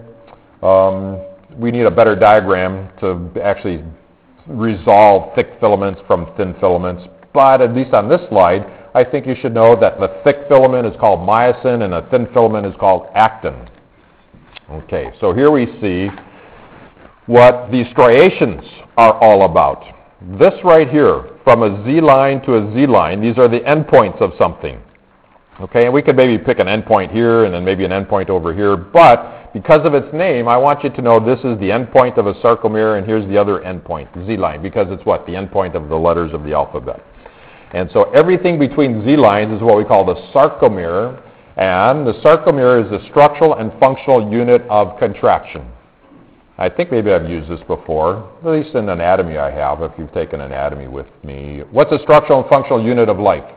We need a better diagram to actually resolve thick filaments from thin filaments. But at least on this slide, I think you should know that the thick filament is called myosin and the thin filament is called actin. Okay, so here we see what these striations are all about. This right here, from a Z line to a Z line, these are the endpoints of something. Okay, and we could maybe pick an endpoint here and then maybe an endpoint over here, but because of its name, I want you to know this is the endpoint of a sarcomere, and here's the other endpoint, Z line, because it's what? The endpoint of the letters of the alphabet. And so everything between Z lines is what we call the sarcomere, and the sarcomere is the structural and functional unit of contraction. I think maybe I've used this before, at least in anatomy I have, if you've taken anatomy with me. What's a structural and functional unit of life?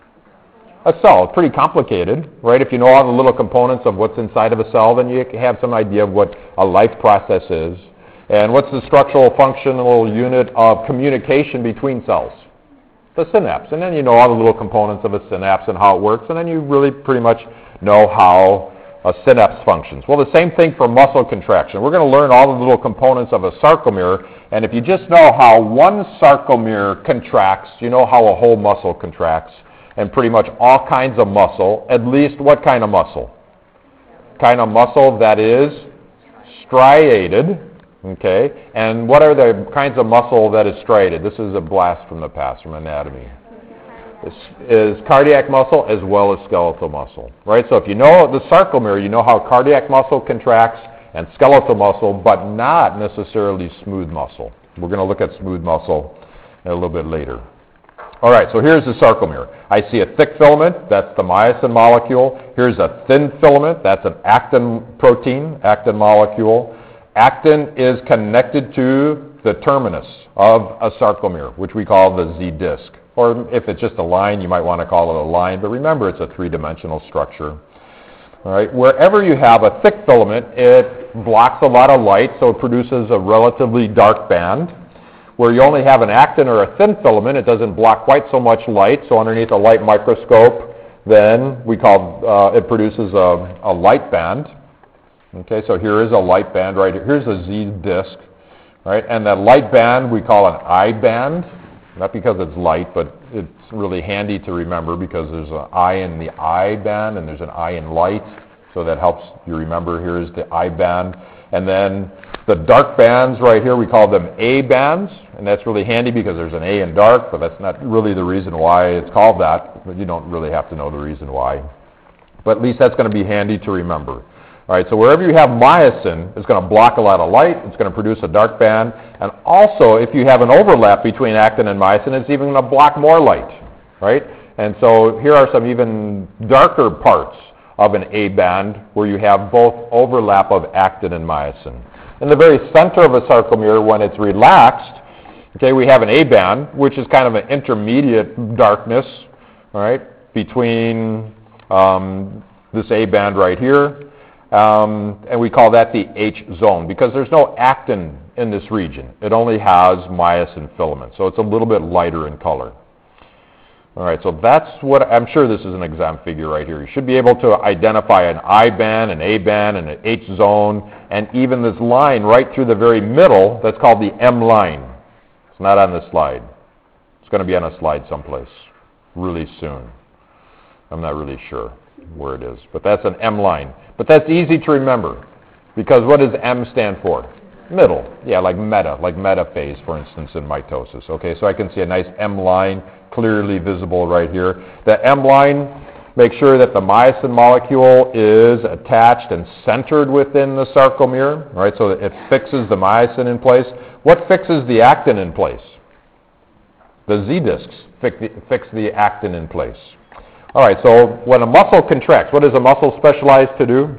A cell. It's pretty complicated, right? If you know all the little components of what's inside of a cell, then you have some idea of what a life process is. And what's the structural functional unit of communication between cells? The synapse. And then you know all the little components of a synapse and how it works, and then you really pretty much know how a synapse functions. Well, the same thing for muscle contraction. We're going to learn all the little components of a sarcomere, and if you just know how one sarcomere contracts, you know how a whole muscle contracts. And pretty much all kinds of muscle, at least what kind of muscle? Kind of muscle that is striated, Okay, and what are the kinds of muscle that is striated? This is a blast from the past, from anatomy. This is cardiac muscle as well as skeletal muscle, right? So if you know the sarcomere, you know how cardiac muscle contracts and skeletal muscle, but not necessarily smooth muscle. We're going to look at smooth muscle a little bit later. All right, so here's the sarcomere. I see a thick filament, that's the myosin molecule. Here's a thin filament, that's an actin protein, actin molecule. Actin is connected to the terminus of a sarcomere, which we call the Z disc. Or if it's just a line, you might want to call it a line, but remember it's a three-dimensional structure. All right, wherever you have a thick filament, it blocks a lot of light, so it produces a relatively dark band. Where you only have an actin or a thin filament, it doesn't block quite so much light, so underneath a light microscope, then we call it produces a light band. Okay, so here is a light band right here. Here's a Z disc, right? And that light band we call an I band, not because it's light, but it's really handy to remember because there's an I in the I band and there's an I in light, so that helps you remember. Here's the I band. And then the dark bands right here, we call them A bands, and that's really handy because there's an A in dark, but that's not really the reason why it's called that. But you don't really have to know the reason why. But at least that's going to be handy to remember. All right, so wherever you have myosin, it's going to block a lot of light, it's going to produce a dark band, and also if you have an overlap between actin and myosin, it's even going to block more light, right? And so here are some even darker parts of an A band where you have both overlap of actin and myosin. In the very center of a sarcomere, when it's relaxed, okay, we have an A band, which is kind of an intermediate darkness, all right, between this A band right here, and we call that the H zone because there's no actin in this region. It only has myosin filament, so it's a little bit lighter in color. All right, so that's what, I'm sure this is an exam figure right here. You should be able to identify an I band, an A band, and an H zone, and even this line right through the very middle, that's called the M line. It's not on the slide. It's going to be on a slide someplace really soon. I'm not really sure where it is, but that's an M line. But that's easy to remember, because what does M stand for? Middle. Yeah, like metaphase, for instance, in mitosis. Okay, so I can see a nice M line clearly visible right here. The M line, make sure that the myosin molecule is attached and centered within the sarcomere, right? So that it fixes the myosin in place. What fixes the actin in place? The Z discs fix the actin in place. All right, so when a muscle contracts, what is a muscle specialized to do?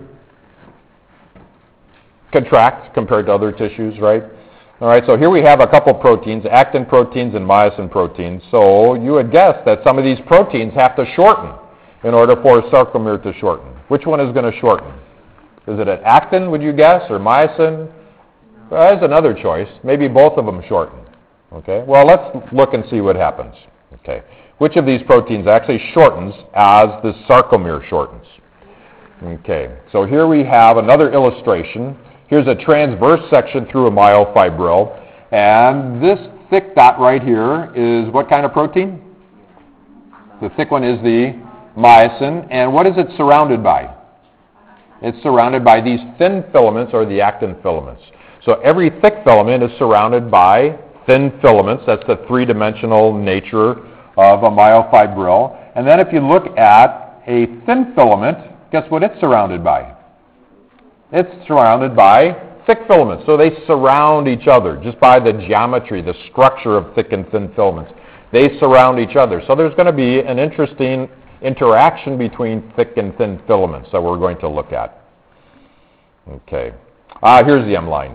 Contract compared to other tissues, right? All right, so here we have a couple proteins, actin proteins and myosin proteins. So you would guess that some of these proteins have to shorten in order for a sarcomere to shorten. Which one is going to shorten? Is it an actin, would you guess, or myosin? Well, there's another choice. Maybe both of them shorten. Okay, well, let's look and see what happens. Okay, which of these proteins actually shortens as the sarcomere shortens? Okay, so here we have another illustration. Here's a transverse section through a myofibril, and this thick dot right here is what kind of protein? The thick one is the myosin, and what is it surrounded by? It's surrounded by these thin filaments, or the actin filaments. So every thick filament is surrounded by thin filaments. That's the three-dimensional nature of a myofibril. And then if you look at a thin filament, guess what it's surrounded by? It's surrounded by thick filaments. So they surround each other just by the geometry, the structure of thick and thin filaments. They surround each other. So there's going to be an interesting interaction between thick and thin filaments that we're going to look at. Okay. Here's the M line.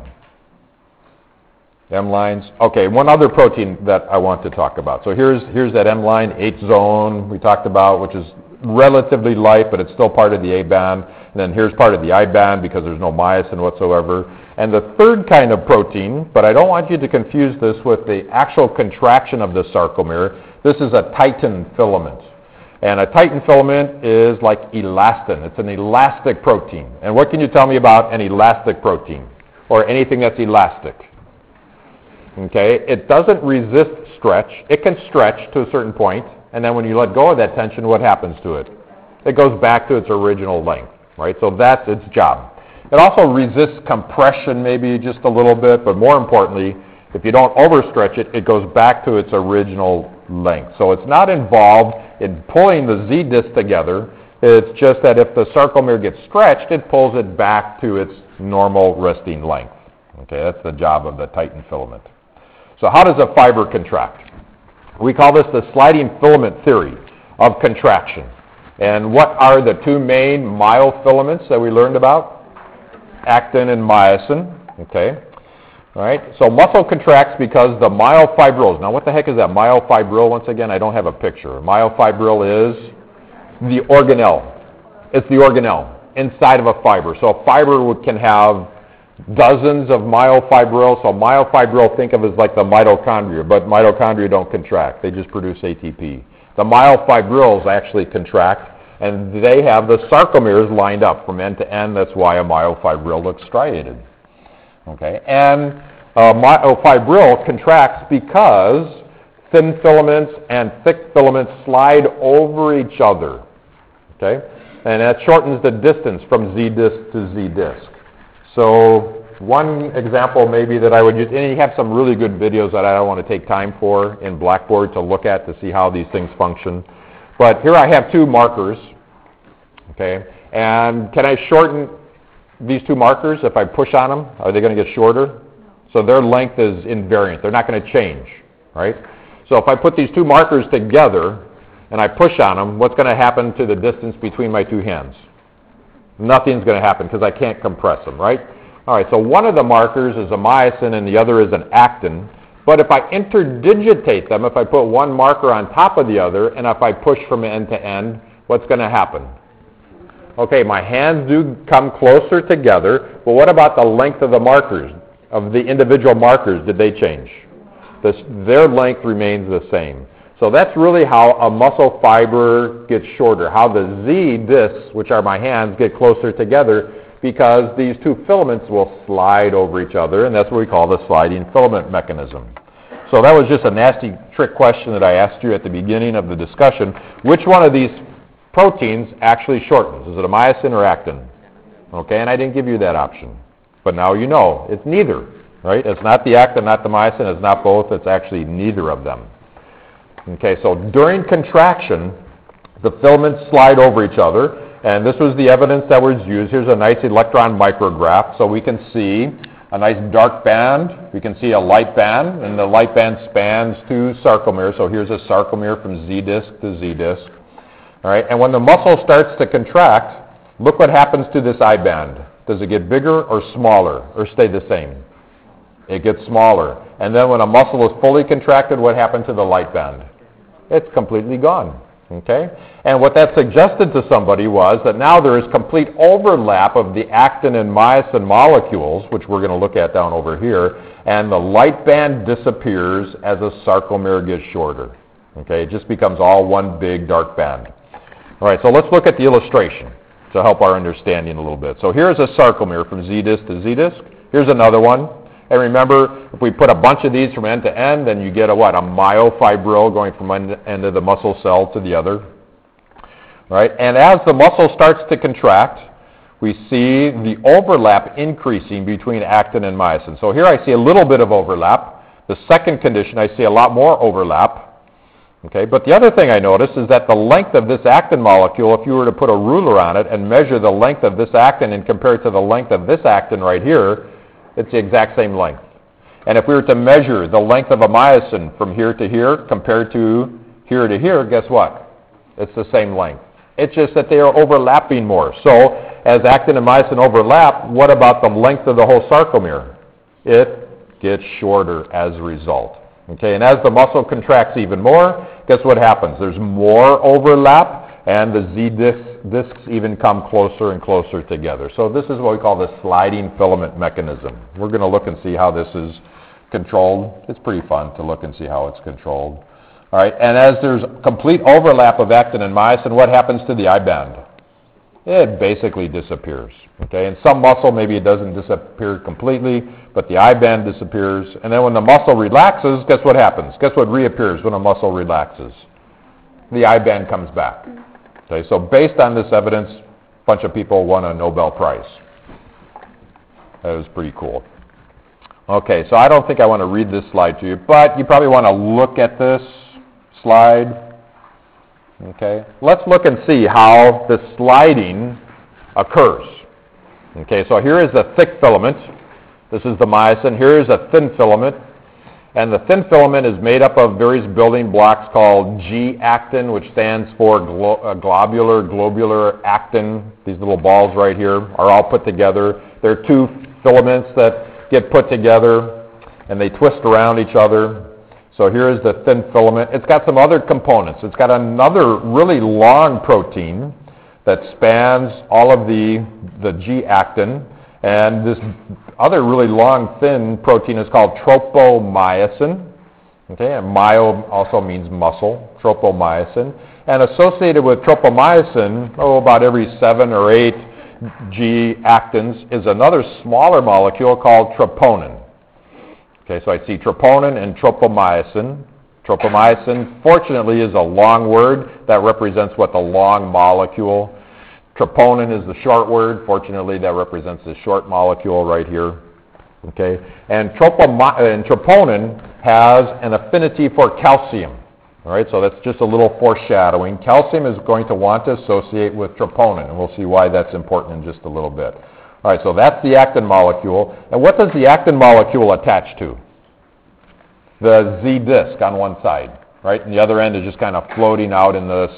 M lines. Okay, one other protein that I want to talk about. So here's that M line, H zone we talked about, which is relatively light, but it's still part of the A band. And then here's part of the I band because there's no myosin whatsoever. And the third kind of protein, but I don't want you to confuse this with the actual contraction of the sarcomere. This is a titin filament. And a titin filament is like elastin. It's an elastic protein. And what can you tell me about an elastic protein or anything that's elastic? Okay, it doesn't resist stretch. It can stretch to a certain point, and then when you let go of that tension, what happens to it? It goes back to its original length, right? So that's its job. It also resists compression maybe just a little bit, but more importantly, if you don't overstretch it, it goes back to its original length. So it's not involved in pulling the Z disc together. It's just that if the sarcomere gets stretched, it pulls it back to its normal resting length. Okay, that's the job of the Titan filament. So how does a fiber contract? We call this the sliding filament theory of contraction. And what are the two main myofilaments that we learned about? Actin and myosin. Okay. All right. So muscle contracts because the myofibrils. Now what the heck is that myofibril? Once again, I don't have a picture. Myofibril is the organelle. It's the organelle inside of a fiber. So a fiber can have dozens of myofibrils. So myofibril, think of as like the mitochondria, but mitochondria don't contract. They just produce ATP. The myofibrils actually contract, and they have the sarcomeres lined up from end to end. That's why a myofibril looks striated. Okay, and myofibril contracts because thin filaments and thick filaments slide over each other. Okay, and that shortens the distance from Z disc to Z disc. So one example maybe that I would use, and you have some really good videos that I don't want to take time for in Blackboard to look at to see how these things function. But here I have two markers, okay, and can I shorten these two markers if I push on them? Are they going to get shorter? So their length is invariant. They're not going to change, right? So if I put these two markers together and I push on them, what's going to happen to the distance between my two hands? Nothing's going to happen because I can't compress them, right? All right, so one of the markers is a myosin and the other is an actin. But if I interdigitate them, if I put one marker on top of the other, and if I push from end to end, what's going to happen? Okay, my hands do come closer together, but what about the length of the markers, of the individual markers? Did they change? Their length remains the same. So that's really how a muscle fiber gets shorter, how the Z discs, which are my hands, get closer together, because these two filaments will slide over each other, and that's what we call the sliding filament mechanism. So that was just a nasty trick question that I asked you at the beginning of the discussion. Which one of these proteins actually shortens? Is it a myosin or actin? Okay, and I didn't give you that option. But now you know. It's neither, right? It's not the actin, not the myosin. It's not both. It's actually neither of them. Okay, so during contraction, the filaments slide over each other, and this was the evidence that was used. Here's a nice electron micrograph, so we can see a nice dark band. We can see a light band, and the light band spans two sarcomeres. So here's a sarcomere from Z disc to Z disc. All right, and when the muscle starts to contract, look what happens to this I band. Does it get bigger or smaller, or stay the same? It gets smaller. And then when a muscle is fully contracted, what happened to the light band? It's completely gone. Okay? And what that suggested to somebody was that now there is complete overlap of the actin and myosin molecules, which we're going to look at down over here, and the light band disappears as a sarcomere gets shorter. Okay? It just becomes all one big dark band. All right, so let's look at the illustration to help our understanding a little bit. So here's a sarcomere from Z disc to Z disc. Here's another one. And remember, if we put a bunch of these from end to end, then you get a what? A myofibril going from one end of the muscle cell to the other. Right? And as the muscle starts to contract, we see the overlap increasing between actin and myosin. So here I see a little bit of overlap. The second condition, I see a lot more overlap. Okay, but the other thing I notice is that the length of this actin molecule, if you were to put a ruler on it and measure the length of this actin and compare it to the length of this actin right here, it's the exact same length. And if we were to measure the length of a myosin from here to here compared to here, guess what? It's the same length. It's just that they are overlapping more. So as actin and myosin overlap, what about the length of the whole sarcomere? It gets shorter as a result. Okay, and as the muscle contracts even more, guess what happens? There's more overlap, and the Z discs even come closer and closer together. So this is what we call the sliding filament mechanism. We're going to look and see how this is controlled. It's pretty fun to look and see how it's controlled. All right, and as there's complete overlap of actin and myosin, what happens to the I band? It basically disappears. Okay, in some muscle, maybe it doesn't disappear completely, but the I band disappears. And then when the muscle relaxes, guess what happens? Guess what reappears when a muscle relaxes? The I band comes back. Okay, so based on this evidence, a bunch of people won a Nobel Prize. That was pretty cool. Okay, so I don't think I want to read this slide to you, but you probably want to look at this slide. Okay, let's look and see how the sliding occurs. Okay, so here is a thick filament. This is the myosin. Here is a thin filament. And the thin filament is made up of various building blocks called G-actin, which stands for globular actin. These little balls right here are all put together. There are two filaments that get put together, and they twist around each other. So here is the thin filament. It's got some other components. It's got another really long protein that spans all of the G-actin, and this other really long, thin protein is called tropomyosin. Okay, and myo also means muscle, tropomyosin. And associated with tropomyosin, about every 7 or 8 G-actins, is another smaller molecule called troponin. Okay, so I see troponin and tropomyosin. Tropomyosin, fortunately, is a long word that represents what the long molecule. Troponin is the short word. Fortunately, that represents the short molecule right here. Okay, and troponin has an affinity for calcium. All right, so that's just a little foreshadowing. Calcium is going to want to associate with troponin, and we'll see why that's important in just a little bit. All right, so that's the actin molecule. And what does the actin molecule attach to? The Z disc on one side, right? And the other end is just kind of floating out in the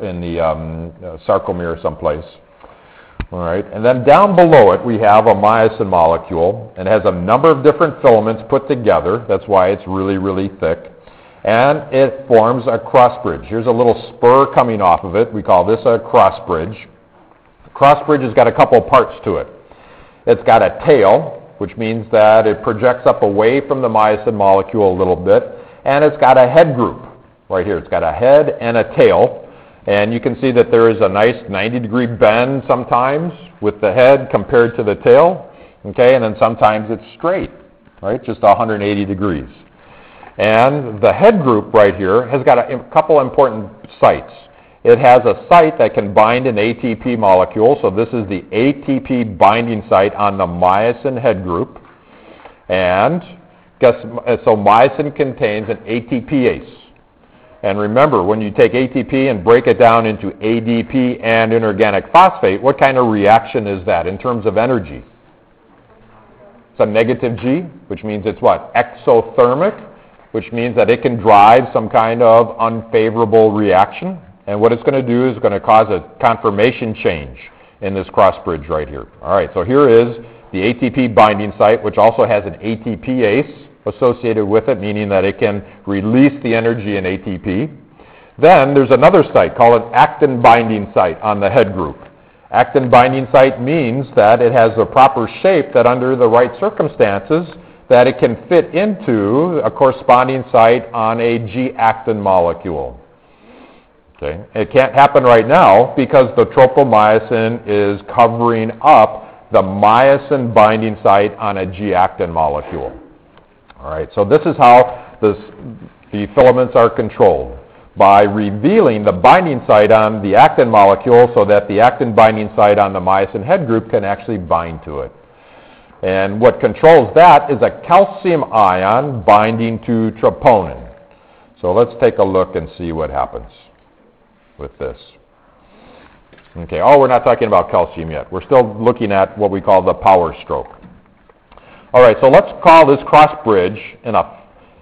sarcomere someplace. All right, and then down below it we have a myosin molecule, and it has a number of different filaments put together. That's why it's really, really thick. And it forms a cross bridge. Here's a little spur coming off of it. We call this a cross bridge. Cross bridge has got a couple parts to it. It's got a tail, which means that it projects up away from the myosin molecule a little bit, and it's got a head group right here. It's got a head and a tail, and you can see that there is a nice 90-degree bend sometimes with the head compared to the tail, okay, and then sometimes it's straight, right, just 180 degrees. And the head group right here has got a couple important sites. It has a site that can bind an ATP molecule, so this is the ATP binding site on the myosin head group. And so myosin contains an ATPase. And remember, when you take ATP and break it down into ADP and inorganic phosphate, what kind of reaction is that in terms of energy? It's a negative G, which means it's what? Exothermic, which means that it can drive some kind of unfavorable reaction. And what it's going to do is going to cause a conformation change in this cross bridge right here. All right, so here is the ATP binding site, which also has an ATPase associated with it, meaning that it can release the energy in ATP. Then there's another site called an actin binding site on the head group. Actin binding site means that it has a proper shape that under the right circumstances that it can fit into a corresponding site on a G-actin molecule. Okay. It can't happen right now because the tropomyosin is covering up the myosin binding site on a G-actin molecule. All right, so this is how the filaments are controlled, by revealing the binding site on the actin molecule so that the actin binding site on the myosin head group can actually bind to it. And what controls that is a calcium ion binding to troponin. So let's take a look and see what happens with this. Okay, we're not talking about calcium yet. We're still looking at what we call the power stroke. All right, so let's call this cross bridge in a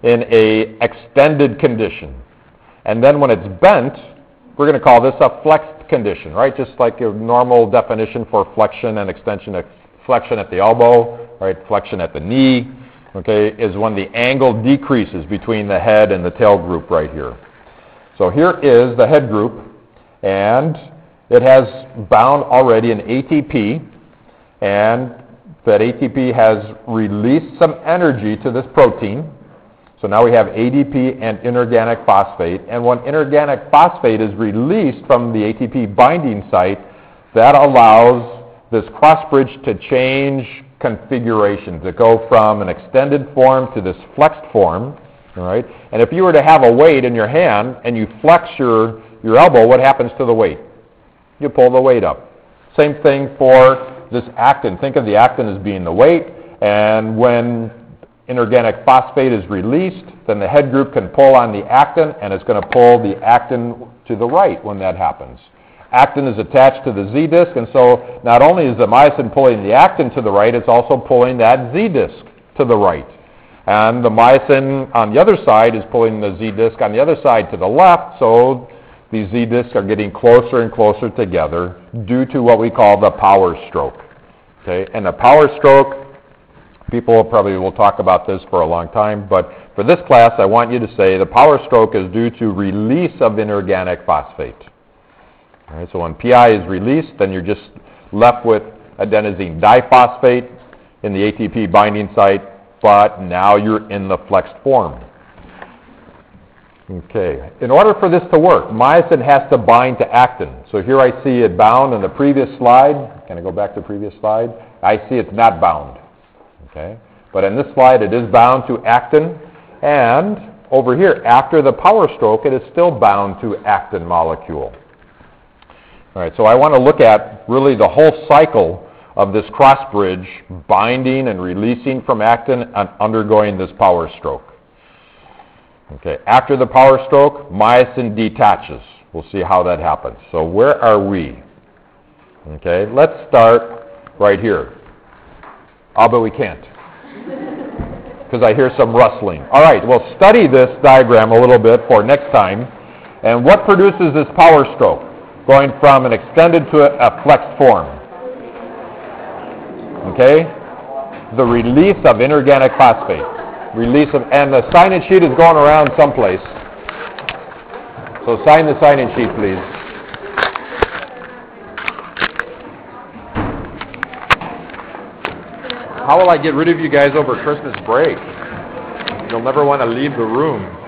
extended condition. And then when it's bent, we're going to call this a flexed condition, right? Just like your normal definition for flexion and extension. Flexion at the elbow, right? Flexion at the knee, okay, is when the angle decreases between the head and the tail group right here. So here is the head group, and it has bound already an ATP, and that ATP has released some energy to this protein. So now we have ADP and inorganic phosphate, and when inorganic phosphate is released from the ATP binding site, that allows this cross bridge to change configuration, to go from an extended form to this flexed form. All right? And if you were to have a weight in your hand and you flex your elbow, what happens to the weight? You pull the weight up. Same thing for this actin. Think of the actin as being the weight, and when inorganic phosphate is released, then the head group can pull on the actin, and it's going to pull the actin to the right when that happens. Actin is attached to the Z-disc, and so not only is the myosin pulling the actin to the right, it's also pulling that Z-disc to the right. And the myosin on the other side is pulling the Z-disc on the other side to the left, so these Z-discs are getting closer and closer together due to what we call the power stroke. Okay? And the power stroke, people probably will talk about this for a long time, but for this class I want you to say the power stroke is due to release of inorganic phosphate. All right, so when PI is released, then you're just left with adenosine diphosphate in the ATP binding site, but now you're in the flexed form. Okay, in order for this to work, myosin has to bind to actin. So here I see it bound in the previous slide. Can I go back to the previous slide? I see it's not bound. Okay, but in this slide it is bound to actin, and over here, after the power stroke, it is still bound to actin molecule. All right, so I want to look at really the whole cycle of this cross bridge binding and releasing from actin and undergoing this power stroke. Okay, after the power stroke, myosin detaches. We'll see how that happens. So where are we? Okay, let's start right here. But we can't, because I hear some rustling. All right, well, study this diagram a little bit for next time. And what produces this power stroke, going from an extended to a flexed form? Okay, the release of inorganic phosphate. And the sign-in sheet is going around someplace. So sign the sign-in sheet, please. How will I get rid of you guys over Christmas break? You'll never want to leave the room.